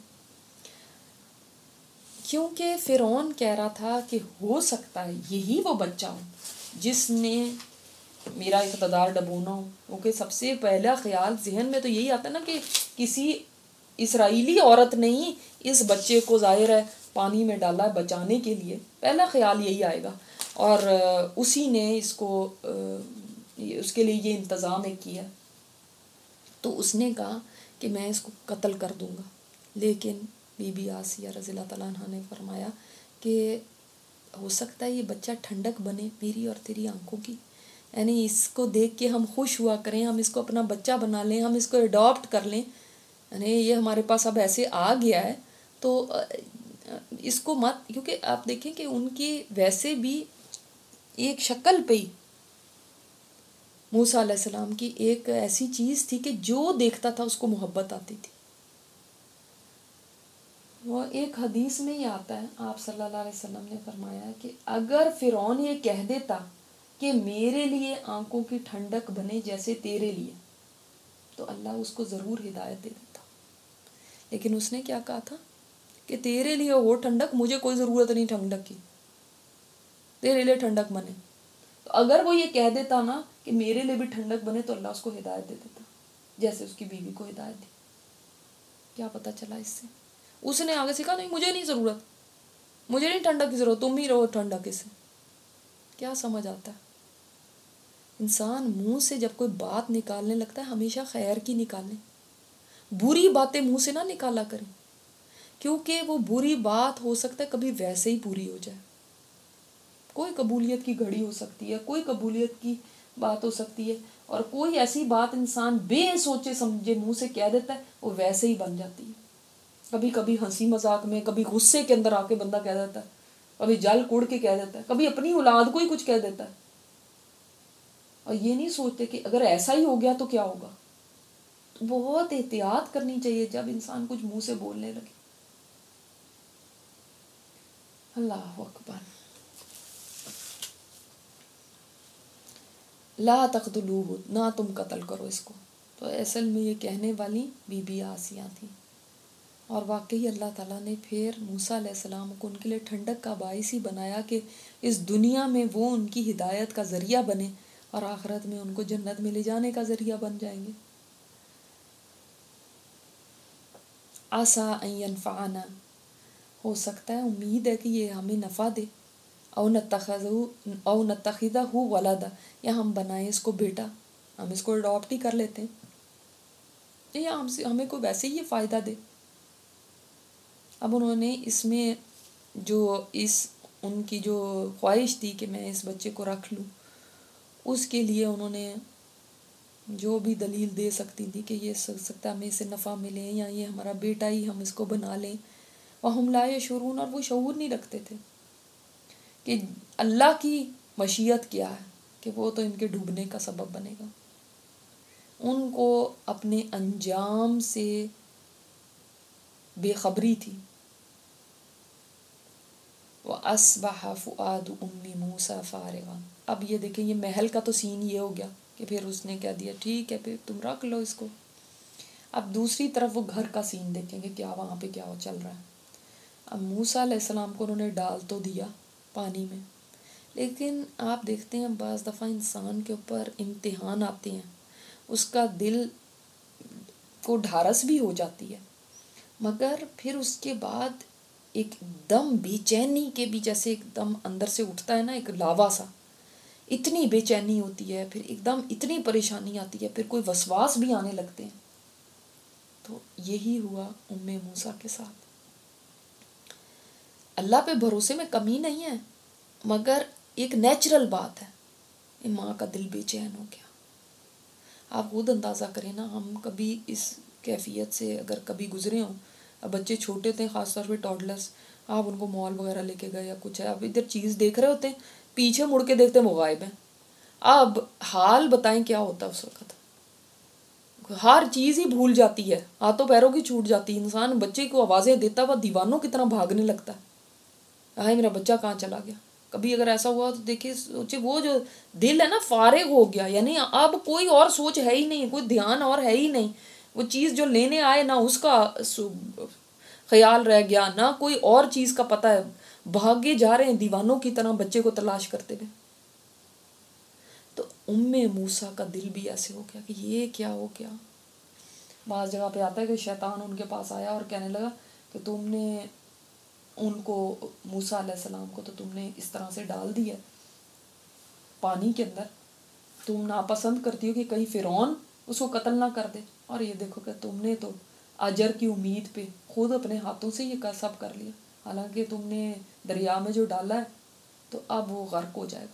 کیونکہ فرعون کہہ رہا تھا کہ ہو سکتا ہے یہی وہ بچہ ہو جس نے میرا اقتدار ڈبونا ہو. کیونکہ سب سے پہلا خیال ذہن میں تو یہی آتا ہے نا کہ کسی اسرائیلی عورت نے ہی اس بچے کو ظاہر ہے پانی میں ڈالا ہے بچانے کے لیے، پہلا خیال یہی آئے گا. اور اسی نے اس کو اس کے لیے یہ انتظام ایک کیا. تو اس نے کہا کہ میں اس کو قتل کر دوں گا. لیکن بی بی آسیہ رضی اللہ تعالیٰ عنہ نے فرمایا کہ ہو سکتا ہے یہ بچہ ٹھنڈک بنے میری اور تیری آنکھوں کی، یعنی اس کو دیکھ کے ہم خوش ہوا کریں، ہم اس کو اپنا بچہ بنا لیں، ہم اس کو اڈاپٹ کر لیں، یعنی یہ ہمارے پاس اب ایسے آ گیا ہے. تو اس کو مت، کیونکہ آپ دیکھیں کہ ان کی ویسے بھی ایک شکل پہ ہی موسیٰ علیہ السلام کی ایک ایسی چیز تھی کہ جو دیکھتا تھا اس کو محبت آتی تھی. وہ ایک حدیث میں ہی آتا ہے، آپ صلی اللہ علیہ وسلم نے فرمایا ہے کہ اگر فرعون یہ کہہ دیتا کہ میرے لیے آنکھوں کی ٹھنڈک بنے جیسے تیرے لیے، تو اللہ اس کو ضرور ہدایت دے دیتا. لیکن اس نے کیا کہا تھا کہ تیرے لیے ہو ٹھنڈک، مجھے کوئی ضرورت نہیں ٹھنڈک کی، تیرے لیے ٹھنڈک بنے. تو اگر وہ یہ کہہ دیتا نا کہ میرے لیے بھی ٹھنڈک بنے، تو اللہ اس کو ہدایت دے دیتا جیسے اس کی بیوی کو ہدایت دی. کیا پتہ چلا اس سے؟ اس نے آگے سے کہا نہیں مجھے نہیں ضرورت، مجھے نہیں ٹھنڈک کی ضرورت، تم ہی رہو ٹھنڈک سے. کیا سمجھ آتا ہے؟ انسان منہ سے جب کوئی بات نکالنے لگتا ہے ہمیشہ خیر کی نکالیں، بری باتیں منہ سے نہ نکالا کریں، کیونکہ وہ بری بات ہو سکتا ہے کبھی ویسے ہی پوری ہو جائے. کوئی قبولیت کی گھڑی ہو سکتی ہے، کوئی قبولیت کی بات ہو سکتی ہے، اور کوئی ایسی بات انسان بے سوچے سمجھے منہ سے کہہ دیتا ہے وہ ویسے ہی بن جاتی ہے. کبھی کبھی ہنسی مذاق میں، کبھی غصے کے اندر آ کے بندہ کہہ دیتا ہے، کبھی جل کوڑ کے کہہ دیتا ہے، کبھی اپنی اولاد کو ہی کچھ کہہ دیتا ہے، اور یہ نہیں سوچتے کہ اگر ایسا ہی ہو گیا تو کیا ہوگا. تو بہت احتیاط کرنی چاہیے جب انسان کچھ منہ سے بولنے لگے. اللہ اکبر. لا تقتلوہ، نہ تم قتل کرو اس کو. تو اصل میں یہ کہنے والی بی بی آسیہ تھیں. اور واقعی اللہ تعالیٰ نے پھر موسیٰ علیہ السلام کو ان کے لیے ٹھنڈک کا باعث ہی بنایا کہ اس دنیا میں وہ ان کی ہدایت کا ذریعہ بنے، اور آخرت میں ان کو جنت میں لے جانے کا ذریعہ بن جائیں گے. عسیٰ ان ینفعنا، ہو سکتا ہے، امید ہے کہ یہ ہمیں نفع دے، او نتخذہ ولدا، یا ہم بنائیں اس کو بیٹا، ہم اس کو اڈاپٹ ہی کر لیتے ہیں، یا ہمیں کوئی ویسے ہی یہ فائدہ دے. اب انہوں نے اس میں ان کی جو خواہش تھی کہ میں اس بچے کو رکھ لوں، اس کے لیے انہوں نے جو بھی دلیل دے سکتی تھی کہ یہ سکتا ہمیں اسے نفع ملے، یا یہ ہمارا بیٹا ہی ہم اس کو بنا لیں. وَهُمْ لَا يَشْعُرُونَ، اور وہ شعور نہیں رکھتے تھے کہ اللہ کی مشیت کیا ہے کہ وہ تو ان کے ڈوبنے کا سبب بنے گا. ان کو اپنے انجام سے بے خبری تھی. وَأَصْبَحَ فُؤَادُ أُمِّ مُوسَىٰ فَارِغًا. اب یہ دیکھیں، یہ محل کا تو سین یہ ہو گیا کہ پھر اس نے کہہ دیا ٹھیک ہے پھر تم رکھ لو اس کو. اب دوسری طرف وہ گھر کا سین دیکھیں گے کیا وہاں پہ کیا چل رہا ہے. اب موسیٰ علیہ السلام کو انہوں نے ڈال تو دیا پانی میں، لیکن آپ دیکھتے ہیں بعض دفعہ انسان کے اوپر امتحان آتے ہیں، اس کا دل کو ڈھارس بھی ہو جاتی ہے، مگر پھر اس کے بعد ایک دم بے چینی کے بھی جیسے ایک دم اندر سے اٹھتا ہے نا ایک لاوا سا، اتنی بے چینی ہوتی ہے، پھر ایک دم اتنی پریشانی آتی ہے، پھر کوئی وسواس بھی آنے لگتے ہیں. تو یہی ہوا موسیٰ کے ساتھ. اللہ پہ بھروسے میں کمی نہیں ہے، مگر ایک نیچرل بات ہے، ماں کا دل بے چین ہو گیا. آپ خود اندازہ کریں نا، ہم کبھی اس کیفیت سے اگر کبھی گزرے ہوں. اب بچے چھوٹے ہوتے ہیں، خاص طور پہ ٹاڈلرس، آپ ان کو مال وغیرہ لے کے گئے یا کچھ ہے، آپ ادھر چیز دیکھ رہے ہوتے ہیں، پیچھے مڑ کے دیکھتے ہیں وہ غائب ہیں. اب حال بتائیں کیا ہوتا ہے اس وقت. ہر چیز ہی بھول جاتی ہے، ہاتھوں پیروں کی چھوٹ جاتی ہے. انسان بچے کو آوازیں دیتا ہوا دیوانوں کی طرح بھاگنے لگتا ہے، ہائے میرا بچہ کہاں چلا گیا. کبھی اگر ایسا ہوا تو دیکھیے سوچے وہ جو دل ہے نا فارغ ہو گیا، یعنی اب کوئی اور سوچ ہے ہی نہیں، کوئی دھیان اور ہے ہی نہیں. وہ چیز جو لینے آئے نہ اس کا خیال رہ گیا، نہ کوئی اور چیز کا پتہ ہے. بھاگے جا رہے ہیں دیوانوں کی طرح بچے کو تلاش کرتے ہوئے. تو موسیٰ کا دل بھی ایسے ہو گیا کہ یہ کیا ہو گیا. بعض جگہ پہ آتا ہے کہ شیطان ان کے پاس آیا اور کہنے لگا کہ تم نے ان کو، موسیٰ علیہ السلام کو تو تم نے اس طرح سے ڈال دیا پانی کے اندر، تم ناپسند کرتی ہو کہ کہیں فرعون اس کو قتل نہ کر دے، اور یہ دیکھو کہ تم نے تو اجر کی امید پہ خود اپنے ہاتھوں سے یہ سب کر لیا، حالانکہ تم نے دریا میں جو ڈالا ہے تو اب وہ غرق ہو جائے گا.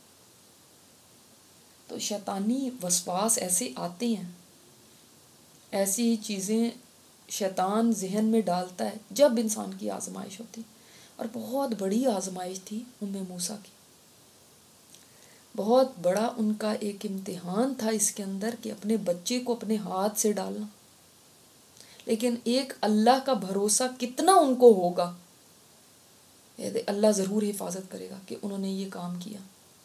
تو شیطانی وسواس ایسے آتے ہیں، ایسی چیزیں شیطان ذہن میں ڈالتا ہے جب انسان کی آزمائش ہوتی. اور بہت بڑی آزمائش تھی موسیٰ کی، بہت بڑا ان کا ایک امتحان تھا اس کے اندر کہ اپنے بچے کو اپنے ہاتھ سے ڈالنا. لیکن ایک اللہ کا بھروسہ کتنا ان کو ہوگا، اللہ ضرور حفاظت کرے گا کہ انہوں نے یہ کام کیا.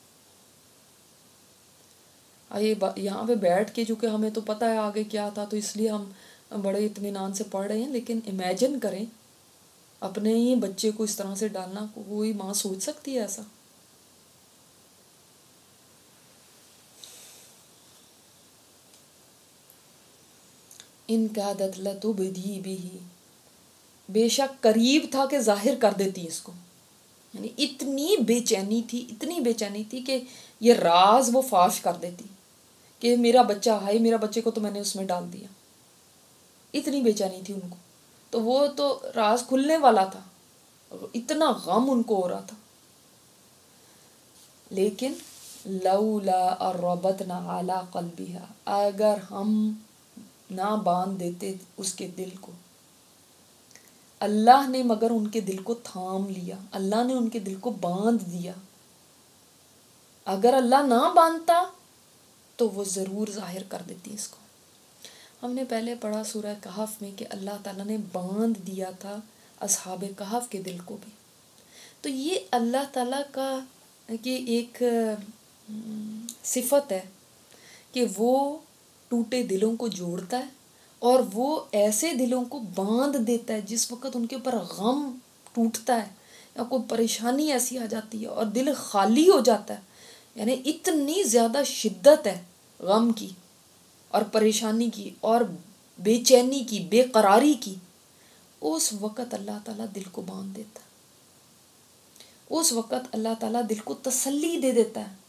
یہاں پہ بیٹھ کے چونکہ ہمیں تو پتہ ہے آگے کیا تھا، تو اس لیے ہم بڑے اطمینان سے پڑھ رہے ہیں. لیکن امیجن کریں اپنے ہی بچے کو اس طرح سے ڈالنا، کوئی ماں سوچ سکتی ہے ایسا؟ ان کادت لتبدی بہ، بے شک قریب تھا کہ ظاہر کر دیتی اس کو. یعنی اتنی بے چینی تھی، اتنی بے چینی تھی کہ یہ راز وہ فاش کر دیتی کہ میرا بچہ، ہائی میرا بچے کو تو میں نے اس میں ڈال دیا. اتنی بے چینی تھی ان کو. تو وہ تو راز کھلنے والا تھا، اتنا غم ان کو ہو رہا تھا. لیکن لولا اربطنا علی قلبها، اگر ہم نہ باندھ دیتے اس کے دل کو، اللہ نے مگر ان کے دل کو تھام لیا، اللہ نے ان کے دل کو باندھ دیا. اگر اللہ نہ باندھتا تو وہ ضرور ظاہر کر دیتی اس کو. ہم نے پہلے پڑھا سورہ کہف میں کہ اللہ تعالیٰ نے باندھ دیا تھا اصحاب کہف کے دل کو بھی. تو یہ اللہ تعالیٰ کا کہ ایک صفت ہے کہ وہ ٹوٹے دلوں کو جوڑتا ہے، اور وہ ایسے دلوں کو باندھ دیتا ہے جس وقت ان کے اوپر غم ٹوٹتا ہے یا کوئی پریشانی ایسی آ جاتی ہے اور دل خالی ہو جاتا ہے. یعنی اتنی زیادہ شدت ہے غم کی اور پریشانی کی اور بے چینی کی، بے قراری کی، اس وقت اللہ تعالیٰ دل کو باندھ دیتا ہے. اس وقت اللہ تعالیٰ دل کو تسلی دے دیتا ہے،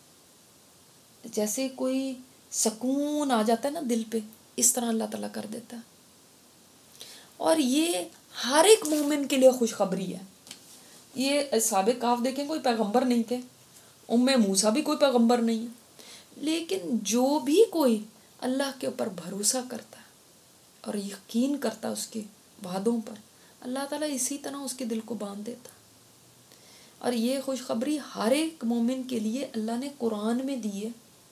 جیسے کوئی سکون آ جاتا ہے نا دل پہ، اس طرح اللہ تعالیٰ کر دیتا ہے. اور یہ ہر ایک مومن کے لیے خوشخبری ہے. یہ اصحاب کہف دیکھیں کوئی پیغمبر نہیں تھے، موسیٰ بھی کوئی پیغمبر نہیں ہے، لیکن جو بھی کوئی اللہ کے اوپر بھروسہ کرتا ہے اور یقین کرتا ہے اس کے وعدوں پر، اللہ تعالیٰ اسی طرح اس کے دل کو باندھ دیتا. اور یہ خوشخبری ہر ایک مومن کے لیے اللہ نے قرآن میں دی ہے.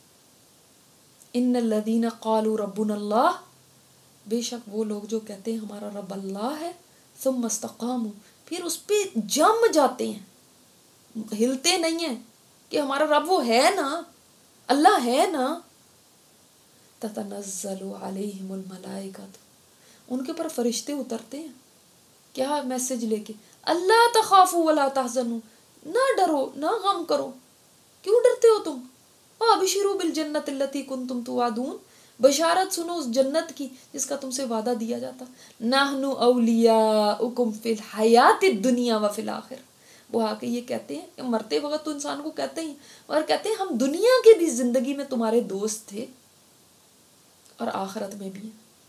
ان الذین قالوا ربنا اللہ، بے شک وہ لوگ جو کہتے ہیں ہمارا رب اللہ ہے، ثم استقاموا، پھر اس پہ جم جاتے ہیں، ہلتے نہیں ہیں کہ ہمارا رب وہ ہے نا، اللہ ہے نا. تتنزل علیہم الملائکہ، ان کے اوپر فرشتے اترتے ہیں. کیا میسج لے کے؟ اللہ تخافوا ولا تحزنوا، نہ ڈرو نہ غم کرو. کیوں ڈرتے ہو تم؟ وابشروا بالجنۃ التی کنتم توعدون، بشارت سنو اس جنت کی جس کا تم سے وعدہ دیا جاتا. نحن اولیاؤکم فی الحیات الدنیا وفی الآخرہ، وہ آ کے یہ کہتے ہیں کہ مرتے وقت تو انسان کو کہتے ہیں، اور کہتے ہیں ہم دنیا کے بھی زندگی میں تمہارے دوست تھے اور آخرت میں بھی ہیں.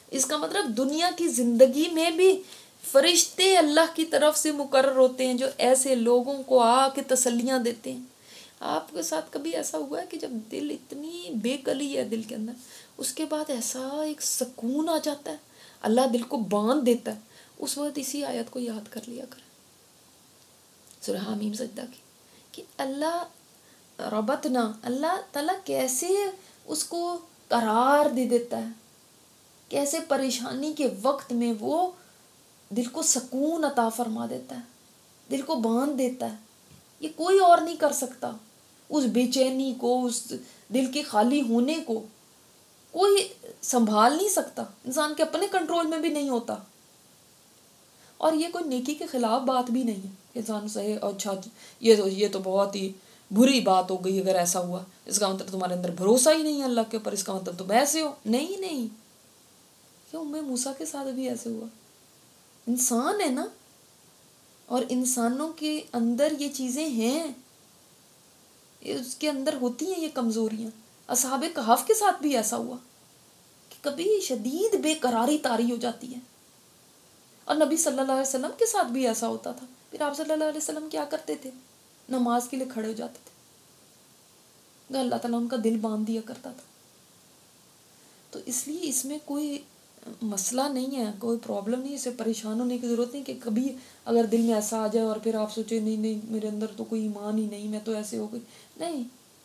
اس کا مطلب دنیا کی زندگی میں بھی فرشتے اللہ کی طرف سے مقرر ہوتے ہیں جو ایسے لوگوں کو آ کے تسلیاں دیتے ہیں. آپ کے ساتھ کبھی ایسا ہوا ہے کہ جب دل اتنی بے کلی ہے دل کے اندر, اس کے بعد ایسا ایک سکون آ جاتا ہے, اللہ دل کو باندھ دیتا ہے, اس وقت اسی آیت کو یاد کر لیا کریں, سورہ حامیم سجدہ کی, کہ اللہ ربطنا, اللہ تعالیٰ کیسے اس کو قرار دے دیتا ہے, کیسے پریشانی کے وقت میں وہ دل کو سکون عطا فرما دیتا ہے, دل کو باندھ دیتا ہے. یہ کوئی اور نہیں کر سکتا. اس بے چینی کو, اس دل کے خالی ہونے کو کوئی سنبھال نہیں سکتا, انسان کے اپنے کنٹرول میں بھی نہیں ہوتا. اور یہ کوئی نیکی کے خلاف بات بھی نہیں ہے کہ انسان سہے اچھا یہ تو بہت ہی بری بات ہو گئی اگر ایسا ہوا, اس کا مطلب تمہارے اندر بھروسہ ہی نہیں ہے اللہ کے اوپر, اس کا مطلب تم ایسے ہو. نہیں, کہ ام موسیٰ کے ساتھ بھی ایسے ہوا. انسان ہے نا, اور انسانوں کے اندر یہ چیزیں ہیں, اس کے اندر ہوتی ہیں یہ کمزوریاں. اصحاب کہف کے ساتھ بھی ایسا ہوا کہ کبھی شدید بے قراری طاری ہو جاتی ہے, اور نبی صلی اللہ علیہ وسلم کے ساتھ بھی ایسا ہوتا تھا. پھر آپ صلی اللہ علیہ وسلم کیا کرتے تھے, نماز کے لیے کھڑے ہو جاتے تھے, تو اللہ تعالیٰ ان کا دل باندھ دیا کرتا تھا. تو اس لیے اس میں کوئی مسئلہ نہیں ہے, کوئی پرابلم نہیں, اسے پریشان ہونے کی ضرورت نہیں کہ کبھی اگر دل میں ایسا آ جائے اور پھر آپ سوچیں نہیں میرے اندر تو کوئی ایمان ہی نہیں, میں تو ایسے ہو گئی. نہیں,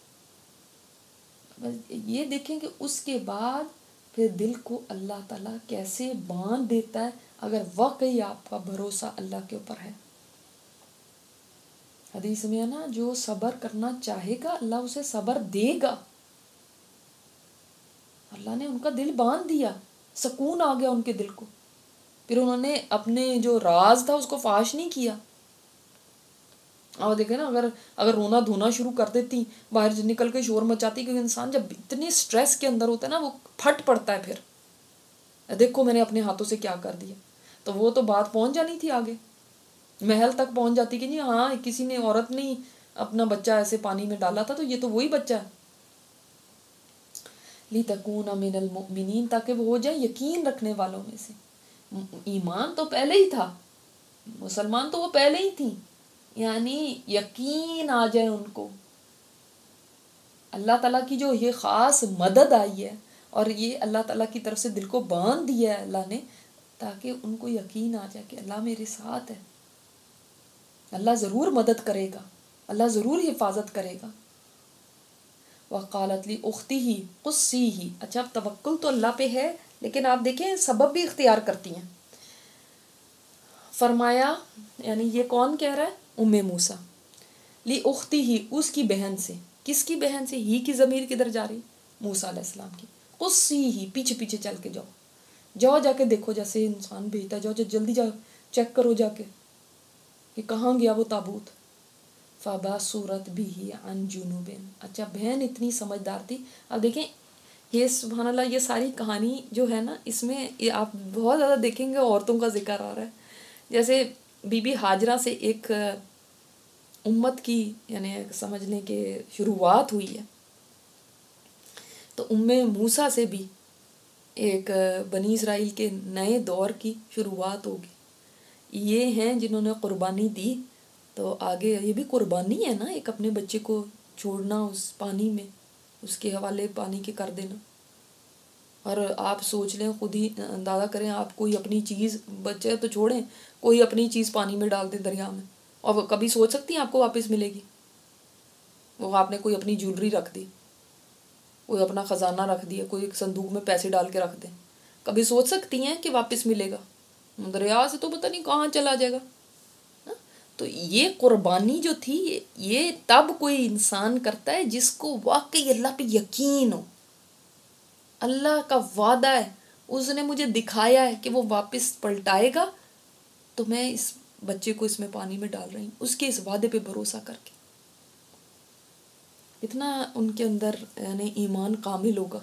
بس یہ دیکھیں کہ اس کے بعد پھر دل کو اللہ تعالیٰ کیسے باندھ دیتا ہے اگر واقعی آپ کا بھروسہ اللہ کے اوپر ہے. حدیث میں ہے نا, جو صبر کرنا چاہے گا اللہ اسے صبر دے گا. اللہ نے ان کا دل باندھ دیا, سکون آ گیا ان کے دل کو. پھر انہوں نے اپنے جو راز تھا اس کو فاش نہیں کیا. اور دیکھیں نا, اگر رونا دھونا شروع کر دیتی, باہر نکل کے شور مچاتی, کیونکہ انسان جب اتنی سٹریس کے اندر ہوتا ہے نا وہ پھٹ پڑتا ہے. پھر دیکھو میں نے اپنے ہاتھوں سے کیا کر دیا, تو وہ تو بات پہنچ جانی تھی آگے, محل تک پہنچ جاتی کہ نہیں ہاں کسی نے عورت نے اپنا بچہ ایسے پانی میں ڈالا تھا تو یہ تو وہی بچہ ہے. لِتَكُونَ مِنَ الْمُؤْمِنِينَ, تاکہ وہ ہو جائے یقین رکھنے والوں میں سے. ایمان تو پہلے ہی تھا, مسلمان تو وہ پہلے ہی تھیں, یعنی یقین آ جائے ان کو. اللہ تعالیٰ کی جو یہ خاص مدد آئی ہے اور یہ اللہ تعالیٰ کی طرف سے دل کو باندھ دیا ہے اللہ نے, تاکہ ان کو یقین آ جائے کہ اللہ میرے ساتھ ہے, اللہ ضرور مدد کرے گا, اللہ ضرور حفاظت کرے گا. وَقَالَتْ لِأُخْتِهِ قُصِّيهِ, اچھا اب توکل تو اللہ پہ ہے لیکن آپ دیکھیں سبب بھی اختیار کرتی ہیں. فرمایا, یعنی یہ کون کہہ رہا ہے, ام موسیٰ, لِأُخْتِهِ, اس کی بہن سے. کس کی بہن سے, ہی کی ضمیر کدھر جا رہی, موسیٰ علیہ السلام کی. قُصِّيهِ, پیچھے پیچھے چل کے جاؤ جا کے دیکھو, جیسے انسان بھیجتا جاؤ جلدی جاؤ چیک کرو جا کے کہ کہاں گیا وہ تابوت. فَبَصُرَتْ بِهِ عَنْ جُنُوبٍ, اچھا بہن اتنی سمجھدار تھی. اب دیکھیں یہ سبحان اللہ, یہ ساری کہانی جو ہے نا اس میں آپ بہت زیادہ دیکھیں گے عورتوں کا ذکر آ رہا ہے. جیسے بی بی ہاجرہ سے ایک امت کی یعنی سمجھ لیں کہ شروعات ہوئی ہے, تو ام موسیٰ سے بھی ایک بنی اسرائیل کے نئے دور کی شروعات ہوگی. یہ ہیں جنہوں نے قربانی دی, تو آگے یہ بھی قربانی ہے نا, ایک اپنے بچے کو چھوڑنا اس پانی میں, اس کے حوالے پانی کے کر دینا. اور آپ سوچ لیں, خود ہی اندازہ کریں, آپ کوئی اپنی چیز, بچے تو چھوڑیں, کوئی اپنی چیز پانی میں ڈال دے دریا میں, اور وہ کبھی سوچ سکتی ہیں آپ کو واپس ملے گی. وہ آپ نے کوئی اپنی جولری رکھ دی, کوئی اپنا خزانہ رکھ دیا, کوئی ایک صندوق میں پیسے ڈال کے رکھ دیں, کبھی سوچ سکتی ہیں کہ واپس ملے گا؟ دریا سے تو پتہ نہیں کہاں چلا جائے گا. تو یہ قربانی جو تھی یہ تب کوئی انسان کرتا ہے جس کو واقعی اللہ پہ یقین ہو, اللہ کا وعدہ ہے, اس نے مجھے دکھایا ہے کہ وہ واپس پلٹائے گا, تو میں اس بچے کو اس میں پانی میں ڈال رہی ہوں, اس کے اس وعدے پہ بھروسہ کر کے. اتنا ان کے اندر یعنی ایمان کامل ہوگا.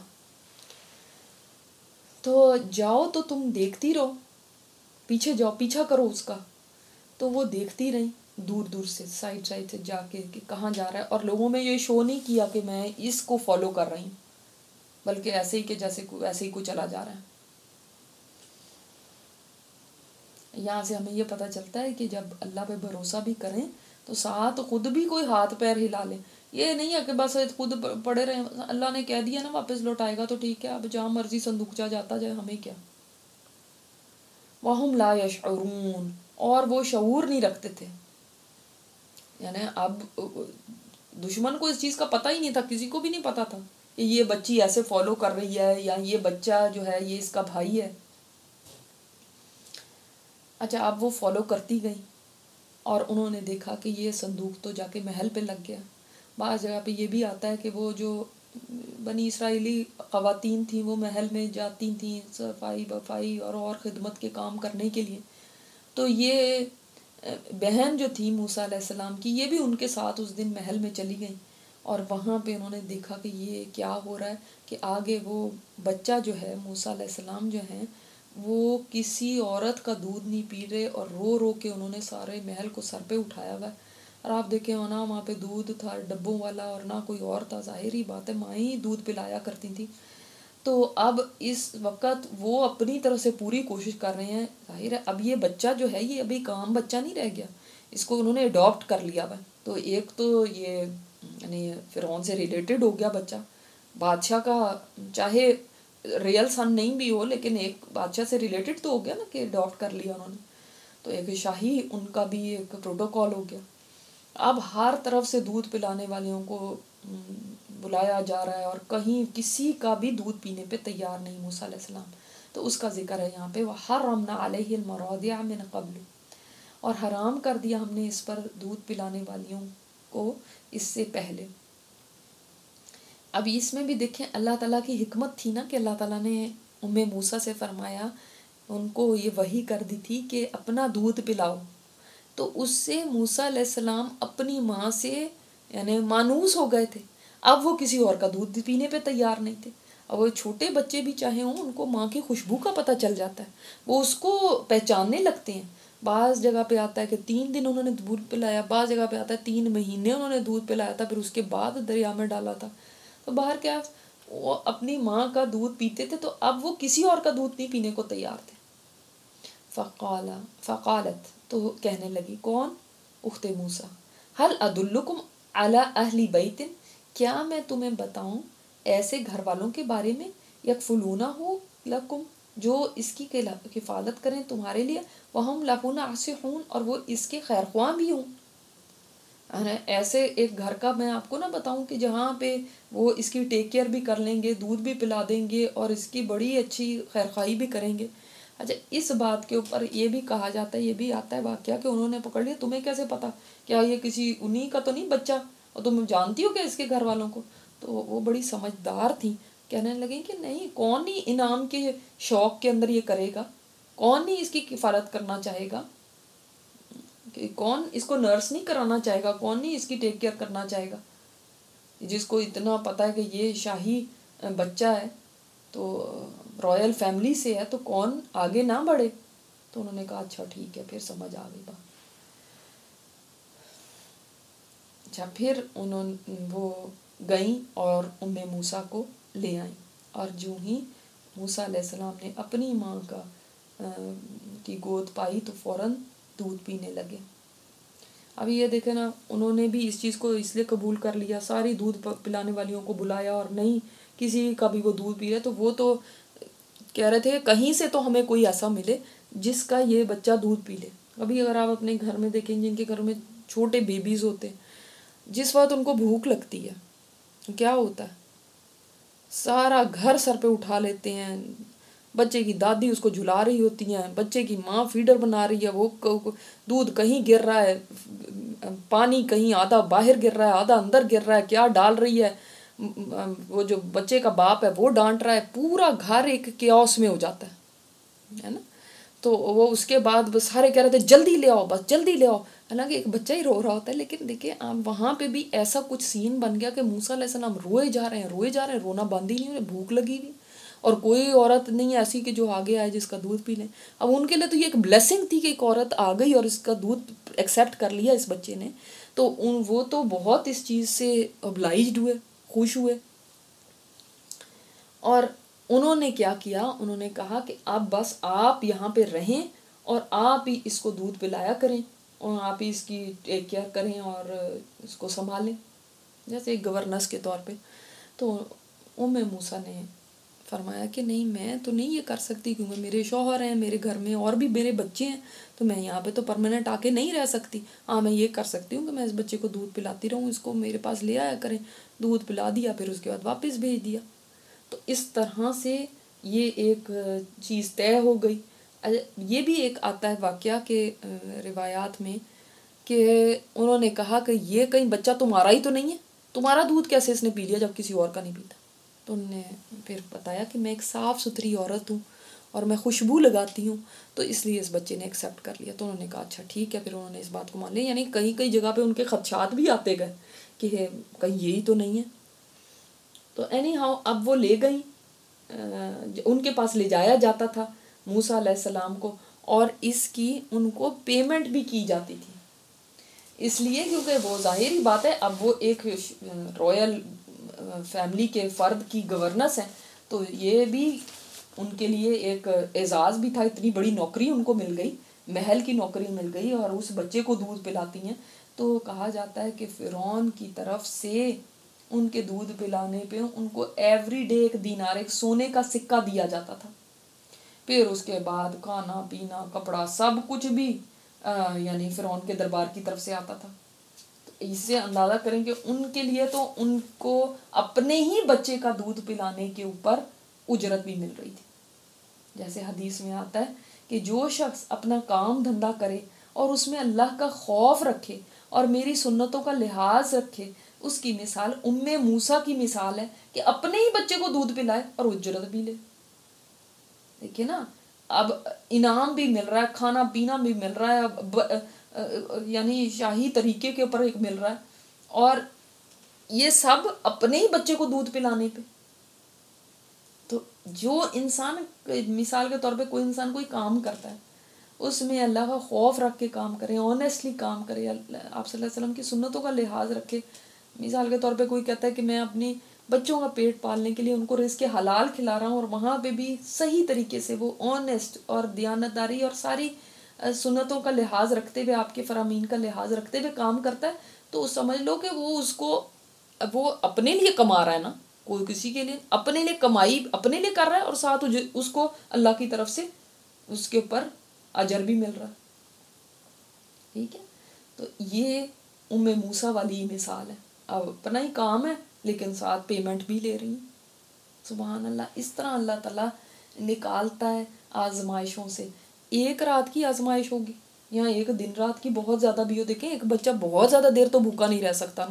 تو جاؤ تو تم دیکھتی رہو, پیچھے جاؤ, پیچھا کرو اس کا. تو وہ دیکھتی رہیں دور دور سے, سائڈ سے جا کے کہ کہاں جا رہا ہے, اور لوگوں میں یہ شو نہیں کیا کہ میں اس کو فالو کر رہی ہوں, بلکہ ایسے ہی کہ جیسے ایسے ہی کوئی چلا جا رہا ہے. یہاں سے ہمیں یہ پتہ چلتا ہے کہ جب اللہ پہ بھروسہ بھی کریں تو ساتھ خود بھی کوئی ہاتھ پیر ہلا لے. یہ نہیں ہے کہ بس خود پڑے رہے, اللہ نے کہہ دیا نا واپس لوٹائے گا تو ٹھیک ہے, اب جہاں مرضی صندوقچہ جاتا جائے, ہمیں کیا. وَهُمْ لَا يَشْعُرُونَ, اور وہ شعور نہیں رکھتے تھے. یعنی اب دشمن کو اس چیز کا پتہ ہی نہیں تھا, کسی کو بھی نہیں پتہ تھا کہ یہ بچی ایسے فالو کر رہی ہے یا یہ بچہ جو ہے یہ اس کا بھائی ہے. اچھا, اب وہ فالو کرتی گئیں اور انہوں نے دیکھا کہ یہ صندوق تو جا کے محل پہ لگ گیا. بعض جگہ پہ یہ بھی آتا ہے کہ وہ جو بنی اسرائیلی خواتین تھیں وہ محل میں جاتی تھیں صفائی بفائی اور خدمت کے کام کرنے کے لیے. تو یہ بہن جو تھی موسیٰ علیہ السلام کی, یہ بھی ان کے ساتھ اس دن محل میں چلی گئیں, اور وہاں پہ انہوں نے دیکھا کہ یہ کیا ہو رہا ہے, کہ آگے وہ بچہ جو ہے موسیٰ علیہ السلام جو ہیں وہ کسی عورت کا دودھ نہیں پی رہے, اور رو رو کے انہوں نے سارے محل کو سر پہ اٹھایا ہوا ہے. اور آپ دیکھیں نا وہاں پہ دودھ تھا ڈبوں والا, اور نہ کوئی اور تھا, ظاہری بات ہے مائیں ہی دودھ پلایا کرتی تھیں. تو اب اس وقت وہ اپنی طرف سے پوری کوشش کر رہے ہیں. ظاہر ہے اب یہ بچہ جو ہے یہ ابھی کام بچہ نہیں رہ گیا, اس کو انہوں نے اڈاپٹ کر لیا ہوا. تو ایک تو یہ یعنی فرعون سے ریلیٹڈ ہو گیا بچہ, بادشاہ کا چاہے ریئل سن نہیں بھی ہو لیکن ایک بادشاہ سے ریلیٹڈ تو ہو گیا نا کہ اڈاپٹ کر لیا انہوں نے. تو ایک شاہی ان کا بھی ایک پروٹوکول ہو گیا. اب ہر طرف سے دودھ پلانے والوں کو بلایا جا رہا ہے, اور کہیں کسی کا بھی دودھ پینے پہ تیار نہیں موسیٰ علیہ السلام. تو اس کا ذکر ہے یہاں پہ, وَحَرَّمْنَا عَلَيْهِ الْمَرَاضِعَ مِنْ قَبْلُ, اور حرام کر دیا ہم نے اس پر دودھ پلانے والیوں کو اس سے پہلے. اب اس میں بھی دیکھیں اللہ تعالیٰ کی حکمت تھی نا کہ اللہ تعالیٰ نے موسیٰ سے فرمایا, ان کو یہ وحی کر دی تھی کہ اپنا دودھ پلاؤ. تو اس سے موسیٰ علیہ السلام اپنی ماں سے یعنی مانوس ہو گئے تھے. اب وہ کسی اور کا دودھ پینے پہ تیار نہیں تھے. اب وہ چھوٹے بچے بھی چاہے ہوں ان کو ماں کی خوشبو کا پتہ چل جاتا ہے, وہ اس کو پہچاننے لگتے ہیں. بعض جگہ پہ آتا ہے کہ 3 دن انہوں نے دودھ پلایا, بعض جگہ پہ آتا ہے 3 مہینے انہوں نے دودھ پلایا تھا, پھر اس کے بعد دریا میں ڈالا تھا. تو باہر کیا وہ اپنی ماں کا دودھ پیتے تھے, تو اب وہ کسی اور کا دودھ نہیں پینے کو تیار تھے. فقالت, تو کہنے لگی, کون؟ اخت موسیٰ, هل ادلکم علی اہل بیت, کیا میں تمہیں بتاؤں ایسے گھر والوں کے بارے میں, یکفلونہ لکم, جو اس کی کفالت کریں تمہارے لیے, وہم لہ ناصحون, اور وہ اس کے خیر خواہ بھی ہوں. ایسے ایک گھر کا میں آپ کو نہ بتاؤں کہ جہاں پہ وہ اس کی ٹیک کیئر بھی کر لیں گے, دودھ بھی پلا دیں گے, اور اس کی بڑی اچھی خیر خواہی بھی کریں گے. اچھا, اس بات کے اوپر یہ بھی کہا جاتا ہے, یہ بھی آتا ہے واقعہ کہ انہوں نے پکڑ لیا, تمہیں کیسے پتا, کیا یہ کسی انہی کا تو نہیں بچہ, اور تم جانتی ہو کہ اس کے گھر والوں کو. تو وہ بڑی سمجھدار تھیں, کہنے لگیں کہ نہیں, کون نہیں انعام کے شوق کے اندر یہ کرے گا, کون نہیں اس کی کفالت کرنا چاہے گا, کہ کون اس کو نرس نہیں کرانا چاہے گا, کون نہیں اس کی ٹیک کیئر کرنا چاہے گا, جس کو اتنا پتہ ہے کہ یہ شاہی بچہ ہے تو رائل فیملی سے ہے, تو کون آگے نہ بڑھے. تو انہوں نے کہا اچھا ٹھیک ہے, پھر سمجھ آ گئی بات. اچھا, پھر وہ گئیں اور موسیٰ کو لے آئیں, اور جو ہی موسیٰ علیہ السلام نے اپنی ماں کی گود پائی تو فوراً دودھ پینے لگے. اب یہ دیکھیں نا, انہوں نے بھی اس چیز کو اس لیے قبول کر لیا, ساری دودھ پلانے والیوں کو بلایا, اور نہیں کسی کا بھی وہ دودھ پی رہے, تو وہ تو کہہ رہے تھے کہیں سے تو ہمیں کوئی ایسا ملے جس کا یہ بچہ دودھ پی لے. ابھی اگر آپ اپنے گھر میں دیکھیں, جن کے گھر میں چھوٹے بیبیز ہوتے ہیں, جس وقت ان کو بھوک لگتی ہے کیا ہوتا ہے, سارا گھر سر پہ اٹھا لیتے ہیں, بچے کی دادی اس کو جھلا رہی ہوتی ہیں, بچے کی ماں فیڈر بنا رہی ہے, وہ دودھ کہیں گر رہا ہے, پانی کہیں آدھا باہر گر رہا ہے آدھا اندر گر رہا ہے, کیا ڈال رہی ہے, وہ جو بچے کا باپ ہے وہ ڈانٹ رہا ہے, پورا گھر ایک کیوس میں ہو جاتا ہے نا. تو وہ اس کے بعد بس سارے کہہ رہے تھے جلدی لے آؤ, بس جلدی لے آؤ, حالانکہ ایک بچہ ہی رو رہا ہوتا ہے. لیکن دیکھیں وہاں پہ بھی ایسا کچھ سین بن گیا کہ موسیٰ علیہ السلام روئے جا رہے ہیں, رونا بند ہی نہیں, انہیں بھوک لگی ہوئی, اور کوئی عورت نہیں ایسی کہ جو آگے آئے جس کا دودھ پی لیں. اب ان کے لیے تو یہ ایک بلیسنگ تھی کہ ایک عورت آ گئی اور اس کا دودھ ایکسیپٹ کر لیا اس بچے نے, تو وہ تو بہت اس چیز سے obliged ہوئے, خوش ہوئے. اور انہوں نے کیا کیا, انہوں نے کہا کہ اب بس آپ یہاں پہ رہیں اور آپ ہی اس کو دودھ پلایا کریں اور آپ ہی اس کی ٹیک کیئر کریں اور اس کو سنبھالیں، جیسے ایک گورننس کے طور پہ۔ تو موسیٰ نے فرمایا کہ نہیں، میں تو نہیں یہ کر سکتی، کیونکہ میرے شوہر ہیں، میرے گھر میں اور بھی میرے بچے ہیں، تو میں یہاں پہ تو پرماننٹ آ کے نہیں رہ سکتی۔ ہاں میں یہ کر سکتی ہوں کہ میں اس بچے کو دودھ پلاتی رہوں، اس کو میرے پاس لے آیا کریں، دودھ پلا دیا، پھر اس کے بعد واپس بھیج دیا۔ تو اس طرح سے یہ ایک چیز طے ہو گئی۔ یہ بھی ایک آتا ہے واقعہ کہ روایات میں کہ انہوں نے کہا کہ یہ کہیں بچہ تمہارا ہی تو نہیں ہے، تمہارا دودھ کیسے اس نے پی لیا جب کسی اور کا نہیں پیتا؟ تو انہوں نے پھر بتایا کہ میں ایک صاف ستھری عورت ہوں اور میں خوشبو لگاتی ہوں، تو اس لیے اس بچے نے ایکسیپٹ کر لیا۔ تو انہوں نے کہا اچھا ٹھیک ہے، پھر انہوں نے اس بات کو مان لیا۔ یعنی کئی کئی جگہ پہ ان کے خدشات بھی آتے گئے کہ کہیں یہی تو نہیں ہے۔ تو اینی ہاؤ اب وہ لے گئیں، ان کے پاس لے جایا جاتا تھا موسیٰ علیہ السلام کو، اور اس کی ان کو پیمنٹ بھی کی جاتی تھی، اس لیے کیونکہ وہ ظاہری بات ہے اب وہ ایک رائل فیملی کے فرد کی گورننس ہے، تو یہ بھی ان کے لیے ایک اعزاز بھی تھا، اتنی بڑی نوکری ان کو مل گئی، محل کی نوکری مل گئی اور اس بچے کو دودھ پلاتی ہیں۔ تو کہا جاتا ہے کہ فرعون کی طرف سے ان کے دودھ پلانے پہ ان کو ایوری ڈے 1 دینار، ایک سونے کا سکہ دیا جاتا تھا۔ پھر اس کے بعد کھانا پینا کپڑا سب کچھ بھی یعنی فرعون کے دربار کی طرف سے آتا تھا۔ اس سے اندازہ کریں کہ ان کے لیے تو ان کو اپنے ہی بچے کا دودھ پلانے کے اوپر اجرت بھی مل رہی تھی۔ جیسے حدیث میں آتا ہے کہ جو شخص اپنا کام دھندا کرے اور اس میں اللہ کا خوف رکھے اور میری سنتوں کا لحاظ رکھے، اس کی مثال موسیٰ کی مثال ہے کہ اپنے ہی بچے کو دودھ پلائے اور اجرت بھی لے۔ دیکھیے نا، اب انعام بھی مل رہا ہے، کھانا پینا بھی مل رہا ہے، یعنی شاہی طریقے کے اوپر ایک مل رہا ہے، اور یہ سب اپنے ہی بچے کو دودھ پلانے پہ۔ تو جو انسان مثال کے طور پہ کوئی انسان کوئی کام کرتا ہے، اس میں اللہ کا خوف رکھ کے کام کرے، آنیسٹلی کام کرے، آپ صلی اللہ علیہ وسلم کی سنتوں کا لحاظ رکھے۔ مثال کے طور پہ کوئی کہتا ہے کہ میں اپنی بچوں کا پیٹ پالنے کے لیے ان کو رزق حلال کھلا رہا ہوں، اور وہاں پہ بھی صحیح طریقے سے وہ آنیسٹ اور دیانتداری اور ساری سنتوں کا لحاظ رکھتے ہوئے، آپ کے فرامین کا لحاظ رکھتے ہوئے کام کرتا ہے، تو سمجھ لو کہ وہ اپنے لیے کما رہا ہے نا، کوئی کسی کے لیے، اپنے لیے کمائی اپنے لیے کر رہا ہے، اور ساتھ اس کو اللہ کی طرف سے اس کے اوپر اجر بھی مل رہا ہے۔ ٹھیک ہے، تو یہ موسیٰ والی مثال ہے، اب اپنا ہی کام ہے لیکن ساتھ پیمنٹ بھی لے رہی ہیں۔ سبحان اللہ، اس طرح اللہ تعالیٰ نکالتا ہے آزمائشوں سے۔ ایک رات کی آزمائش ہوگی یا ایک دن رات کی بہت زیادہ بھی ہو، دیکھیں ایک بچہ بہت زیادہ دیر تو بھوکا نہیں رہ سکتا نا،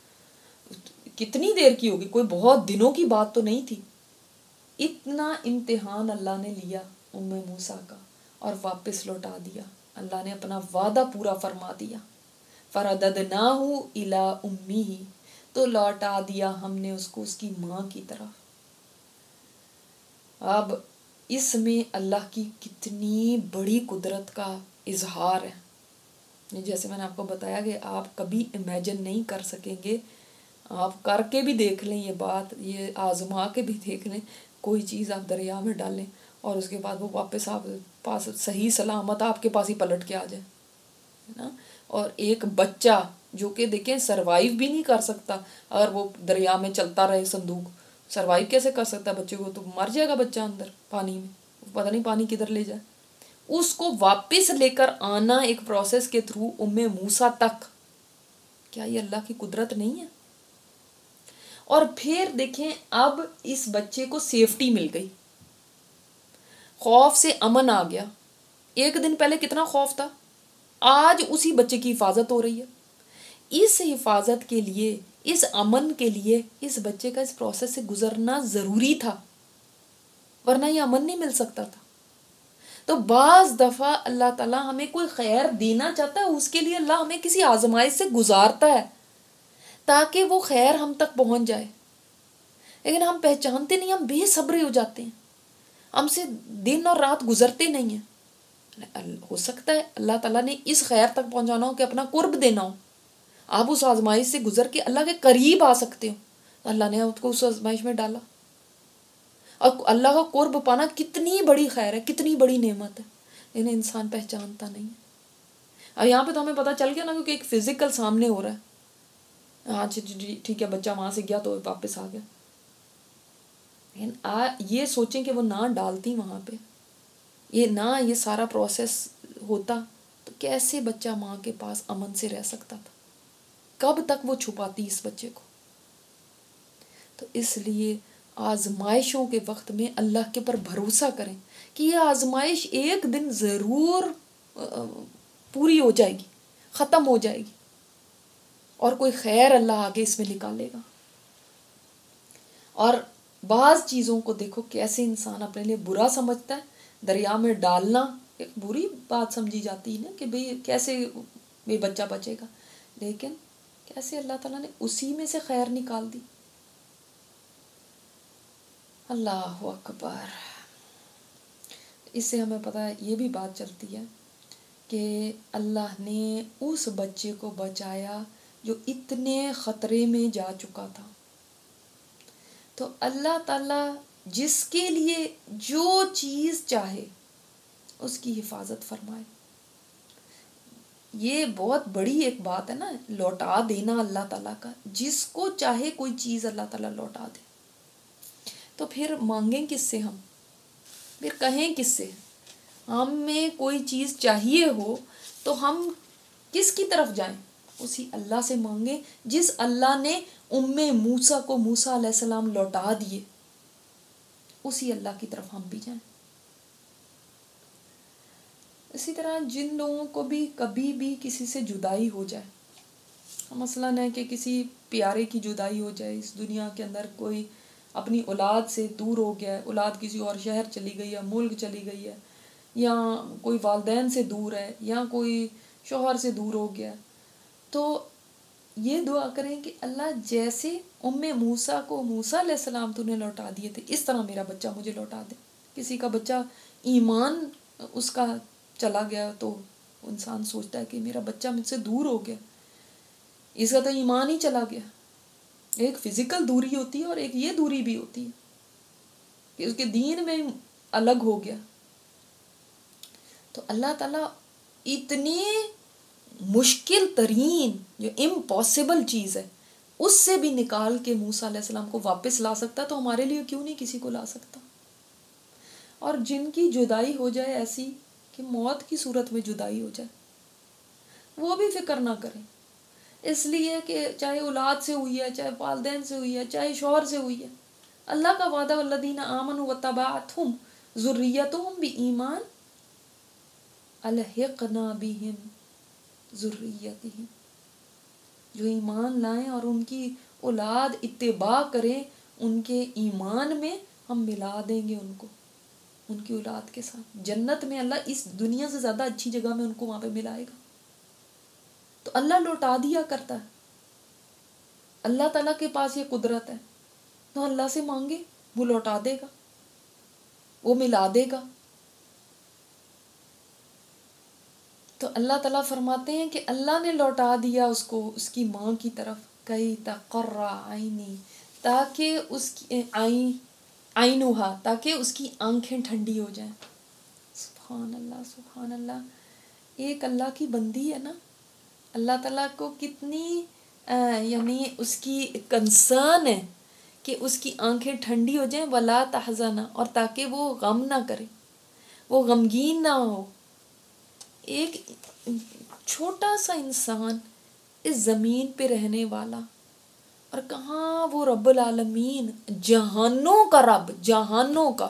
کتنی دیر کی ہوگی، کوئی بہت دنوں کی بات تو نہیں تھی۔ اتنا امتحان اللہ نے لیا موسیٰ کا اور واپس لوٹا دیا، اللہ نے اپنا وعدہ پورا فرما دیا۔ فَرَدَدْنَاهُ إِلَىٰ أُمِّهِ، تو لوٹا دیا ہم نے اس کو اس کی ماں کی طرف۔ اب اس میں اللہ کی کتنی بڑی قدرت کا اظہار ہے، جیسے میں نے آپ کو بتایا کہ آپ کبھی امیجن نہیں کر سکیں گے، آپ کر کے بھی دیکھ لیں یہ بات، یہ آزما کے بھی دیکھ لیں، کوئی چیز آپ دریا میں ڈالیں اور اس کے بعد وہ واپس آپ پاس صحیح سلامت آپ کے پاس ہی پلٹ کے آ جائے نا۔ اور ایک بچہ جو کہ دیکھیں سروائیو بھی نہیں کر سکتا، اگر وہ دریا میں چلتا رہے صندوق، سروائیو کیسے کر سکتا ہے؟ بچے کو تو مر جائے گا بچہ اندر پانی میں، پتہ نہیں پانی کدھر لے جائے۔ اس کو واپس لے کر آنا ایک پروسیس کے تھرو موسیٰ تک، کیا یہ اللہ کی قدرت نہیں ہے؟ اور پھر دیکھیں اب اس بچے کو سیفٹی مل گئی، خوف سے امن آ گیا۔ ایک دن پہلے کتنا خوف تھا، آج اسی بچے کی حفاظت ہو رہی ہے۔ اس حفاظت کے لیے، اس امن کے لیے اس بچے کا اس پروسیس سے گزرنا ضروری تھا، ورنہ یہ امن نہیں مل سکتا تھا۔ تو بعض دفعہ اللہ تعالیٰ ہمیں کوئی خیر دینا چاہتا ہے، اس کے لیے اللہ ہمیں کسی آزمائش سے گزارتا ہے تاکہ وہ خیر ہم تک پہنچ جائے، لیکن ہم پہچانتے نہیں، ہم بے صبرے ہو جاتے ہیں، ہم سے دن اور رات گزرتے نہیں ہیں۔ ہو سکتا ہے اللہ تعالیٰ نے اس خیر تک پہنچانا ہو کہ اپنا قرب دینا ہو، آپ اس آزمائش سے گزر کے اللہ کے قریب آ سکتے ہو، اللہ نے آپ کو اس آزمائش میں ڈالا۔ اور اللہ کا قرب پانا کتنی بڑی خیر ہے، کتنی بڑی نعمت ہے، انہیں انسان پہچانتا نہیں ہے. اب یہاں پہ تو ہمیں پتہ چل گیا نا کیونکہ ایک فزیکل سامنے ہو رہا ہے. ہاں جی ٹھیک ہے بچہ وہاں سے گیا تو واپس آ گیا. لیکن یہ سوچیں کہ وہ نہ ڈالتی وہاں پہ، یہ سارا پروسیس ہوتا تو کیسے بچہ ماں کے پاس امن سے رہ سکتا تھا؟ کب تک وہ چھپاتی اس بچے کو؟ تو اس لیے آزمائشوں کے وقت میں اللہ کے پر بھروسہ کریں کہ یہ آزمائش ایک دن ضرور پوری ہو جائے گی، ختم ہو جائے گی، اور کوئی خیر اللہ آگے اس میں نکالے گا. اور بعض چیزوں کو دیکھو کیسے انسان اپنے لیے برا سمجھتا ہے، دریا میں ڈالنا ایک بری بات سمجھی جاتی ہے نا کہ بھئی کیسے یہ بچہ بچے گا، لیکن کیسے اللہ تعالیٰ نے اسی میں سے خیر نکال دی. اللہ اکبر. اس سے ہمیں پتہ ہے یہ بھی بات چلتی ہے کہ اللہ نے اس بچے کو بچایا جو اتنے خطرے میں جا چکا تھا. تو اللہ تعالیٰ جس کے لیے جو چیز چاہے اس کی حفاظت فرمائے. یہ بہت بڑی ایک بات ہے نا، لوٹا دینا اللہ تعالیٰ کا. جس کو چاہے کوئی چیز اللہ تعالیٰ لوٹا دے. تو پھر مانگیں کس سے ہم؟ پھر کہیں کس سے؟ ہمیں کوئی چیز چاہیے ہو تو ہم کس کی طرف جائیں؟ اسی اللہ سے مانگیں جس اللہ نے موسیٰ کو موسیٰ علیہ السلام لوٹا دیے. اسی اللہ کی طرف ہم بھی جائیں. اسی طرح جن لوگوں کو بھی کبھی بھی کسی سے جدائی ہو جائے، مثلاً ہے کہ کسی پیارے کی جدائی ہو جائے، اس دنیا کے اندر کوئی اپنی اولاد سے دور ہو گیا ہے، اولاد کسی اور شہر چلی گئی ہے، ملک چلی گئی ہے، یا کوئی والدین سے دور ہے، یا کوئی شوہر سے دور ہو گیا، تو یہ دعا کریں کہ اللہ جیسے موسیٰ کو موسیٰ علیہ السلام تو نے لوٹا دیے تھے، اس طرح میرا بچہ مجھے لوٹا دے. کسی کا بچہ ایمان اس کا چلا گیا تو انسان سوچتا ہے کہ میرا بچہ مجھ سے دور ہو گیا، اس کا تو ایمان ہی چلا گیا. ایک فزیکل دوری ہوتی ہے اور ایک یہ دوری بھی ہوتی ہے کہ اس کے دین میں الگ ہو گیا. تو اللہ تعالیٰ اتنی مشکل ترین جو امپاسبل چیز ہے اس سے بھی نکال کے موسیٰ علیہ السلام کو واپس لا سکتا، تو ہمارے لیے کیوں نہیں کسی کو لا سکتا؟ اور جن کی جدائی ہو جائے ایسی کہ موت کی صورت میں جدائی ہو جائے، وہ بھی فکر نہ کریں. اس لیے کہ چاہے اولاد سے ہوئی ہے، چاہے والدین سے ہوئی ہے، چاہے شوہر سے ہوئی ہے، اللہ کا وعدہ والذین آمنوا واتبعتہم ذریتہم بایمان الحقنا بہم ذریتہم. جو ایمان لائیں اور ان کی اولاد اتباع کریں ان کے ایمان میں، ہم ملا دیں گے ان کو ان کی اولاد کے ساتھ جنت میں. اللہ اس دنیا سے زیادہ اچھی جگہ میں ان کو وہاں پہ ملائے گا. تو اللہ لوٹا دیا کرتا ہے. اللہ تعالیٰ کے پاس یہ قدرت ہے، تو اللہ سے مانگے، وہ لوٹا دے گا، وہ ملا دے گا. تو اللہ تعالیٰ فرماتے ہیں کہ اللہ نے لوٹا دیا اس کو اس کی ماں کی طرف، کئی تقر عینی، تاکہ اس کی عینوہا، تاکہ اس کی آنکھیں ٹھنڈی ہو جائیں. سبحان اللہ سبحان اللہ. ایک اللہ کی بندی ہے نا، اللہ تعالیٰ کو کتنی یعنی اس کی کنسرن ہے کہ اس کی آنکھیں ٹھنڈی ہو جائیں. ولا تحزن، اور تاکہ وہ غم نہ کرے، وہ غمگین نہ ہو. ایک چھوٹا سا انسان اس زمین پہ رہنے والا، اور کہاں وہ رب العالمین، جہانوں کا رب، جہانوں کا.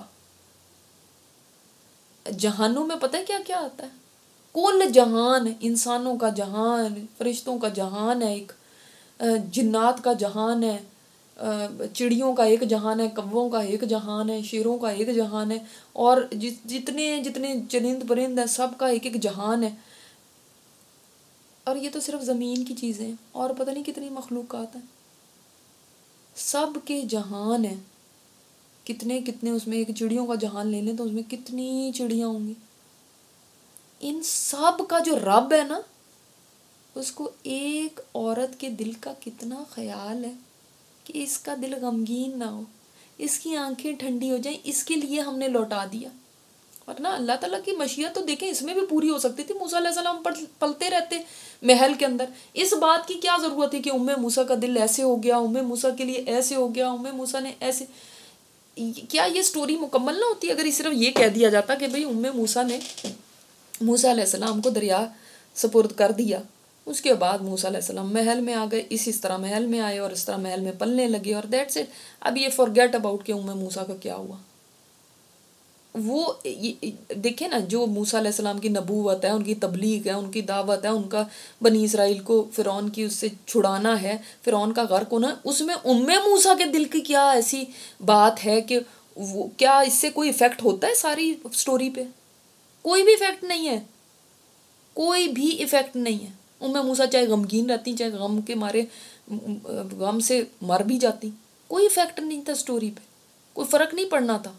جہانوں میں پتہ ہے کیا کیا آتا ہے؟ کل جہان، انسانوں کا جہان، فرشتوں کا جہان ہے، ایک جنات کا جہان ہے، چڑیوں کا ایک جہان ہے، کووں کا ایک جہان ہے، شیروں کا ایک جہان ہے، اور جتنے جتنے چرند پرند ہیں سب کا ایک ایک جہان ہے. اور یہ تو صرف زمین کی چیزیں ہیں، اور پتہ نہیں کتنی مخلوقات ہیں، سب کے جہان ہیں. کتنے کتنے اس میں، ایک چڑیوں کا جہان لے لیں تو اس میں کتنی چڑیاں ہوں گی. ان سب کا جو رب ہے نا، اس کو ایک عورت کے دل کا کتنا خیال ہے کہ اس کا دل غمگین نہ ہو، اس کی آنکھیں ٹھنڈی ہو جائیں، اس کے لیے ہم نے لوٹا دیا. ورنہ اللہ تعالیٰ کی مشیت تو دیکھیں اس میں بھی پوری ہو سکتی تھی، موسیٰ علیہ السلام پلتے رہتے محل کے اندر، اس بات کی کیا ضرورت ہے کہ موسیٰ کا دل ایسے ہو گیا، موسیٰ کے لیے ایسے ہو گیا، موسیٰ نے ایسے، کیا یہ سٹوری مکمل نہ ہوتی اگر صرف یہ کہہ دیا جاتا کہ بھئی موسیٰ نے موسیٰ علیہ السلام کو دریا سپرد کر دیا، اس کے بعد موسیٰ علیہ السلام محل میں آ گئے، اس طرح محل میں آئے اور اس طرح محل میں پلنے لگے اور دیٹس اٹ، اب یہ فورگیٹ اباؤٹ کہ موسیٰ کا کیا ہوا۔ وہ دیکھیں نا، جو موسیٰ علیہ السلام کی نبوت ہے، ان کی تبلیغ ہے، ان کی دعوت ہے، ان کا بنی اسرائیل کو فرعون کی اس سے چھڑانا ہے، فرعون کا غرق ہونا، اس میں موسیٰ کے دل کی کیا ایسی بات ہے کہ وہ کیا اس سے کوئی ایفیکٹ ہوتا ہے ساری سٹوری پہ؟ کوئی بھی ایفیکٹ نہیں ہے، کوئی بھی ایفیکٹ نہیں ہے۔ موسیٰ چاہے غمگین رہتی، چاہے غم کے مارے غم سے مر بھی جاتی، کوئی ایفیکٹ نہیں تھا سٹوری پہ، کوئی فرق نہیں پڑنا تھا۔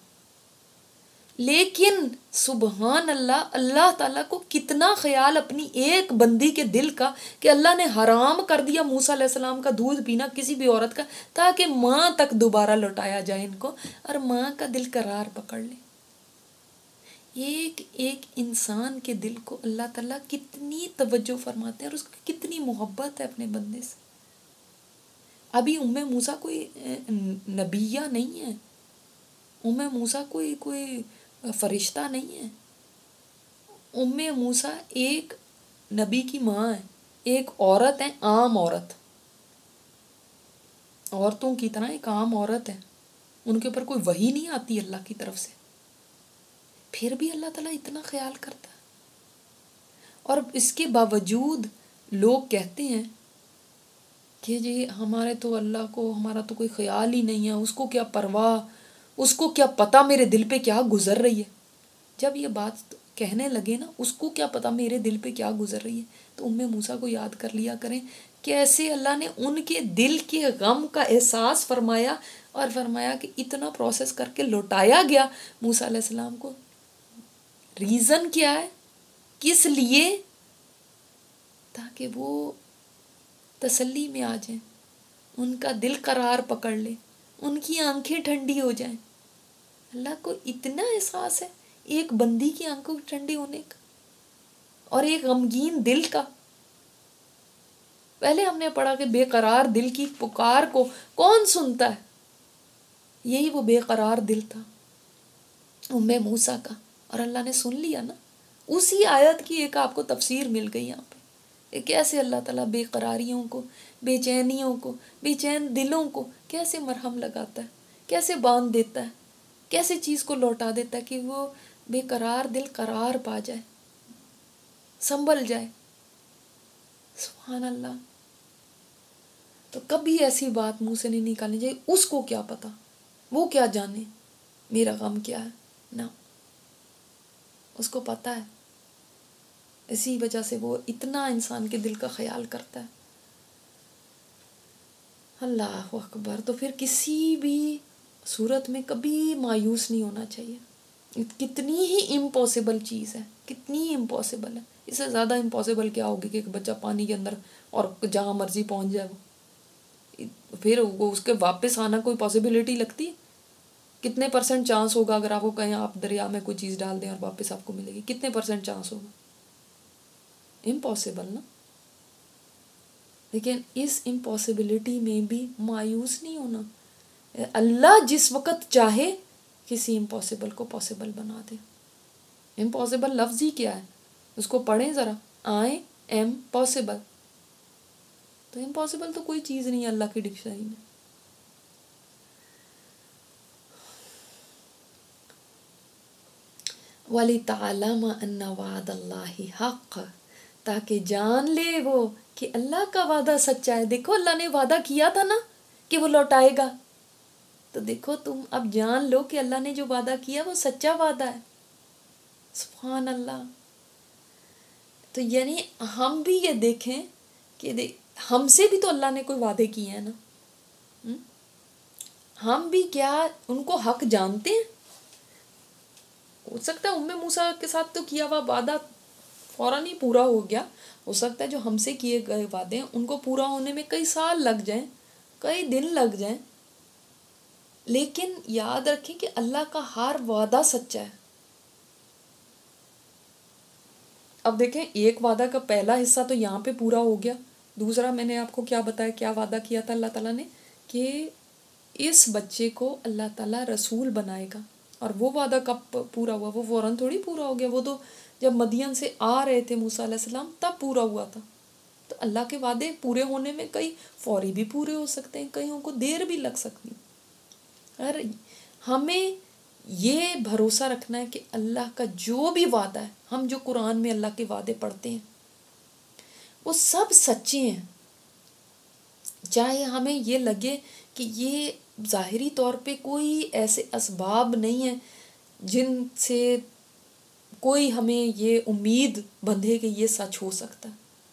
لیکن سبحان اللہ، اللہ تعالیٰ کو کتنا خیال اپنی ایک بندی کے دل کا کہ اللہ نے حرام کر دیا موسیٰ علیہ السلام کا دودھ پینا کسی بھی عورت کا، تاکہ ماں تک دوبارہ لوٹایا جائے ان کو اور ماں کا دل قرار پکڑ لے۔ ایک ایک انسان کے دل کو اللہ تعالیٰ کتنی توجہ فرماتے ہیں اور اس کی کتنی محبت ہے اپنے بندے سے۔ ابھی موسیٰ کوئی نبیہ نہیں ہے، موسیٰ کوئی فرشتہ نہیں ہے، موسیٰ ایک نبی کی ماں ہے، ایک عورت ہے، عام عورت، عورتوں کی طرح ایک عام عورت ہے، ان کے اوپر کوئی وحی نہیں آتی اللہ کی طرف سے، پھر بھی اللہ تعالیٰ اتنا خیال کرتا ہے۔ اور اس کے باوجود لوگ کہتے ہیں کہ جی ہمارے تو اللہ کو، ہمارا تو کوئی خیال ہی نہیں ہے، اس کو کیا پرواہ، اس کو کیا پتہ میرے دل پہ کیا گزر رہی ہے۔ جب یہ بات کہنے لگے نا، اس کو کیا پتہ میرے دل پہ کیا گزر رہی ہے، تو موسیٰ کو یاد کر لیا کریں کیسے اللہ نے ان کے دل کے غم کا احساس فرمایا اور فرمایا کہ اتنا پروسیس کر کے لوٹایا گیا موسیٰ علیہ السلام کو۔ ریزن کیا ہے؟ کس لیے؟ تاکہ وہ تسلی میں آ جائیں، ان کا دل قرار پکڑ لے، ان کی آنکھیں ٹھنڈی ہو جائیں۔ اللہ کو اتنا احساس ہے ایک بندی کی آنکھوں ٹھنڈی ہونے کا اور ایک غمگین دل کا۔ پہلے ہم نے پڑھا کہ بے قرار دل کی پکار کو کون سنتا ہے، یہی وہ بے قرار دل تھا موسیٰ کا، اور اللہ نے سن لیا نا۔ اسی آیت کی ایک آپ کو تفسیر مل گئی یہاں پہ، کیسے اللہ تعالیٰ بے قراریوں کو، بے چینیوں کو، بے چین دلوں کو کیسے مرہم لگاتا ہے، کیسے باندھ دیتا ہے، کیسے چیز کو لوٹا دیتا ہے کہ وہ بے قرار دل قرار پا جائے، سنبھل جائے۔ سبحان اللہ۔ تو کبھی ایسی بات منہ سے نہیں نکالنی چاہیے اس کو کیا پتا، وہ کیا جانے میرا غم کیا ہے، نہ، اس کو پتا ہے، اسی وجہ سے وہ اتنا انسان کے دل کا خیال کرتا ہے۔ اللہ اکبر۔ تو پھر کسی بھی صورت میں کبھی مایوس نہیں ہونا چاہیے، کتنی ہی امپاسبل چیز ہے، کتنی ہی امپاسبل ہے، اس سے زیادہ امپاسبل کیا ہوگی کہ ایک بچہ پانی کے اندر اور جہاں مرضی پہنچ جائے، وہ پھر وہ اس کے واپس آنا کوئی پاسبلٹی لگتی ہے؟ کتنے % چانس ہوگا اگر آپ کو کہیں آپ دریا میں کوئی چیز ڈال دیں اور واپس آپ کو ملے گی، کتنے % چانس ہوگا؟ امپاسبل نا۔ لیکن اس امپاسبلٹی میں بھی مایوس نہیں ہونا، اللہ جس وقت چاہے کسی امپاسبل کو پاسبل بنا دے۔ امپاسبل لفظ ہی کیا ہے، اس کو پڑھیں ذرا، آئی ایم پاسبل، تو امپاسبل تو کوئی چیز نہیں ہے اللہ کی ڈکشنری میں۔ وَلِتَعْلَمَ أَنَّ وَعْدَ اللَّهِ حَقٌّ، تاکہ جان لے وہ کہ اللہ کا وعدہ سچا ہے۔ دیکھو اللہ نے وعدہ کیا تھا نا کہ وہ لوٹائے گا، تو دیکھو تم اب جان لو کہ اللہ نے جو وعدہ کیا وہ سچا وعدہ ہے۔ سبحان اللہ۔ تو یعنی ہم بھی یہ دیکھیں کہ ہم سے بھی تو اللہ نے کوئی وعدے کیے ہیں نا، ہم بھی کیا ان کو حق جانتے ہیں؟ ہو سکتا ہے موسیٰ کے ساتھ تو کیا ہوا وعدہ فوراً ہی پورا ہو گیا، ہو سکتا ہے جو ہم سے کیے گئے وعدے ہیں ان کو پورا ہونے میں کئی سال لگ جائیں، کئی دن لگ جائیں، لیکن یاد رکھیں کہ اللہ کا ہر وعدہ سچا ہے۔ اب دیکھیں ایک وعدہ کا پہلا حصہ تو یہاں پہ پورا ہو گیا. دوسرا میں نے آپ کو کیا بتایا، کیا وعدہ کیا تھا اللہ تعالیٰ نے کہ اس بچے کو اللہ تعالیٰ رسول بنائے گا. اور وہ وعدہ کب پورا ہوا؟ وہ فوراً تھوڑی پورا ہو گیا، وہ تو جب مدین سے آ رہے تھے موسیٰ علیہ السلام تب پورا ہوا تھا. تو اللہ کے وعدے پورے ہونے میں کئی فوری بھی پورے ہو سکتے ہیں، کئیوں کو دیر بھی لگ سکتی. اور ہمیں یہ بھروسہ رکھنا ہے کہ اللہ کا جو بھی وعدہ ہے، ہم جو قرآن میں اللہ کے وعدے پڑھتے ہیں وہ سب سچے ہیں. چاہے ہمیں یہ لگے کہ یہ ظاہری طور پہ کوئی ایسے اسباب نہیں ہیں جن سے کوئی ہمیں یہ امید بندھے کہ یہ سچ ہو سکتا ہے.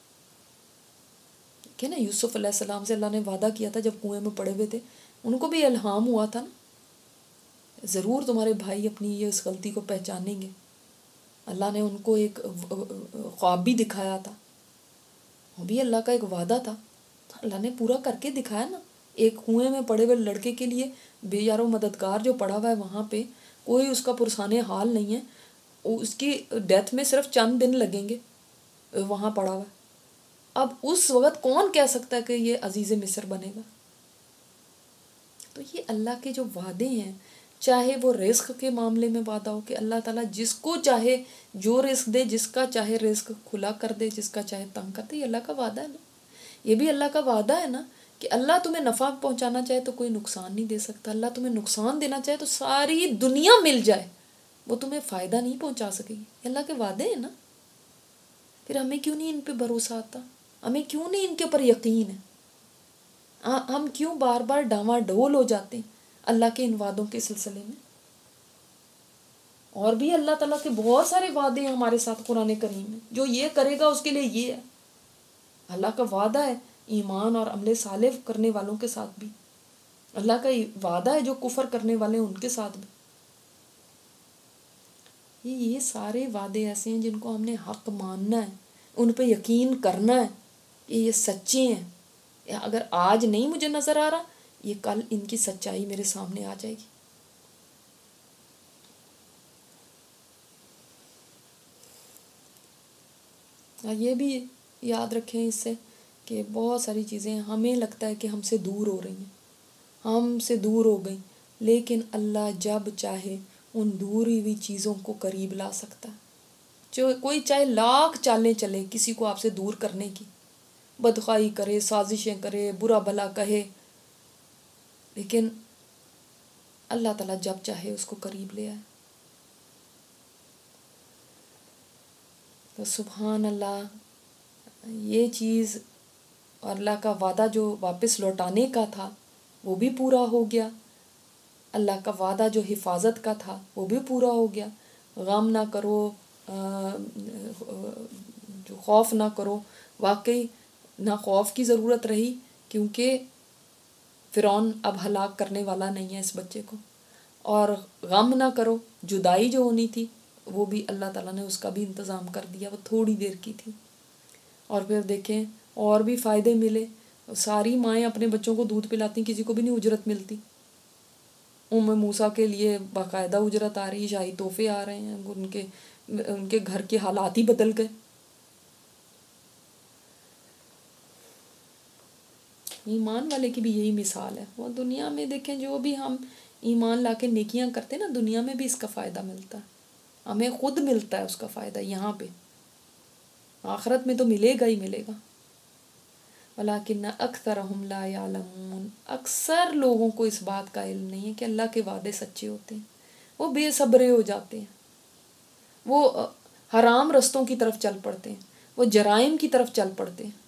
کہ نا یوسف علیہ السلام سے اللہ نے وعدہ کیا تھا جب کنویں میں پڑے ہوئے تھے، ان کو بھی الہام ہوا تھا نا، ضرور تمہارے بھائی اپنی یہ اس غلطی کو پہچانیں گے. اللہ نے ان کو ایک خواب بھی دکھایا تھا، وہ بھی اللہ کا ایک وعدہ تھا، اللہ نے پورا کر کے دکھایا نا. ایک کنویں میں پڑے ہوئے لڑکے کے لیے بے یارو مددگار جو پڑا ہوا ہے وہاں پہ، کوئی اس کا پرسان حال نہیں ہے، اس کی ڈیتھ میں صرف چند دن لگیں گے، وہاں پڑا ہوا ہے. اب اس وقت کون کہہ سکتا ہے کہ یہ عزیز مصر بنے گا؟ تو یہ اللہ کے جو وعدے ہیں، چاہے وہ رزق کے معاملے میں وعدہ ہو کہ اللہ تعالیٰ جس کو چاہے جو رزق دے، جس کا چاہے رزق کھلا کر دے، جس کا چاہے تنگ کر دے، یہ اللہ کا وعدہ ہے نا. یہ بھی اللہ کا وعدہ ہے نا کہ اللہ تمہیں نفع پہنچانا چاہے تو کوئی نقصان نہیں دے سکتا، اللہ تمہیں نقصان دینا چاہے تو ساری دنیا مل جائے وہ تمہیں فائدہ نہیں پہنچا سکے گی. اللہ کے وعدے ہیں نا. پھر ہمیں کیوں نہیں ان پہ بھروسہ آتا؟ ہمیں کیوں نہیں ان کے اوپر یقین ہے؟ ہم کیوں بار بار ڈاواں ڈول ہو جاتے ہیں اللہ کے ان وعدوں کے سلسلے میں؟ اور بھی اللہ تعالیٰ کے بہت سارے وعدے ہیں ہمارے ساتھ قرآن کریم میں، جو یہ کرے گا اس کے لیے یہ ہے. اللہ کا وعدہ ہے ایمان اور عمل صالح کرنے والوں کے ساتھ بھی، اللہ کا وعدہ ہے جو کفر کرنے والے ہیں ان کے ساتھ بھی. یہ سارے وعدے ایسے ہیں جن کو ہم نے حق ماننا ہے، ان پہ یقین کرنا ہے کہ یہ سچے ہیں. اگر آج نہیں مجھے نظر آ رہا، یہ کل ان کی سچائی میرے سامنے آ جائے گی. اور یہ بھی یاد رکھیں اس سے کہ بہت ساری چیزیں ہمیں لگتا ہے کہ ہم سے دور ہو رہی ہیں، ہم سے دور ہو گئیں، لیکن اللہ جب چاہے ان دوری ہوئی چیزوں کو قریب لا سکتا ہے. جو کوئی چاہے لاکھ چالیں چلے کسی کو آپ سے دور کرنے کی، بدخواہی کرے، سازشیں کرے، برا بھلا کہے، لیکن اللہ تعالیٰ جب چاہے اس کو قریب لے آئے. تو سبحان اللہ، یہ چیز اور اللہ کا وعدہ جو واپس لوٹانے کا تھا وہ بھی پورا ہو گیا. اللہ کا وعدہ جو حفاظت کا تھا وہ بھی پورا ہو گیا. غم نہ کرو، جو خوف نہ کرو. واقعی نہ خوف کی ضرورت رہی کیونکہ فرعون اب ہلاک کرنے والا نہیں ہے اس بچے کو. اور غم نہ کرو، جدائی جو ہونی تھی وہ بھی اللہ تعالیٰ نے اس کا بھی انتظام کر دیا، وہ تھوڑی دیر کی تھی. اور پھر دیکھیں اور بھی فائدے ملے. ساری مائیں اپنے بچوں کو دودھ پلاتی، کسی کو بھی نہیں اجرت ملتی. موسیٰ کے لیے باقاعدہ اجرت آ رہی، شاہی تحفے آ رہے ہیں، ان کے گھر کے حالات ہی بدل گئے. ایمان والے کی بھی یہی مثال ہے. وہ دنیا میں دیکھیں جو بھی ہم ایمان لا کے نیکیاں کرتے ہیں نا، دنیا میں بھی اس کا فائدہ ملتا ہے، ہمیں خود ملتا ہے اس کا فائدہ یہاں پہ، آخرت میں تو ملے گا ہی ملے گا. وَلَٰكِنَّ أَكْثَرَهُمْ لَا يَعْلَمُونَ. اکثر لوگوں کو اس بات کا علم نہیں ہے کہ اللہ کے وعدے سچے ہوتے ہیں. وہ بے صبرے ہو جاتے ہیں، وہ حرام رستوں کی طرف چل پڑتے ہیں، وہ جرائم کی طرف چل پڑتے ہیں.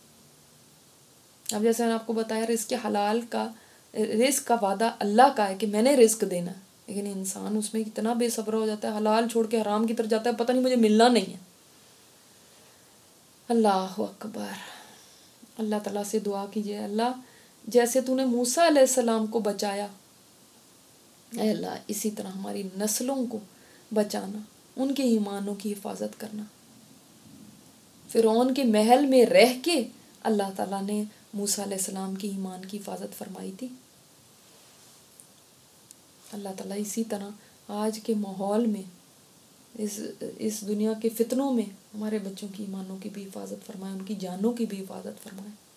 اب جیسے میں نے آپ کو بتایا رزق حلال کا، رزق کا وعدہ اللہ کا ہے کہ میں نے رزق دینا ہے، لیکن انسان اس میں اتنا بے صبر ہو جاتا ہے، حلال چھوڑ کے حرام کی طرف جاتا ہے، پتہ نہیں مجھے ملنا نہیں ہے. اللہ اکبر. اللہ تعالیٰ سے دعا کیجیے، اللہ جیسے تو نے موسیٰ علیہ السلام کو بچایا، اے اللہ اسی طرح ہماری نسلوں کو بچانا، ان کے ایمانوں کی حفاظت کرنا. فرعون کے محل میں رہ کے اللہ تعالیٰ نے موسیٰ علیہ السلام کی ایمان کی حفاظت فرمائی تھی. اللہ تعالیٰ اسی طرح آج کے ماحول میں اس دنیا کے فتنوں میں ہمارے بچوں کی ایمانوں کی بھی حفاظت فرمائے، ان کی جانوں کی بھی حفاظت فرمائے۔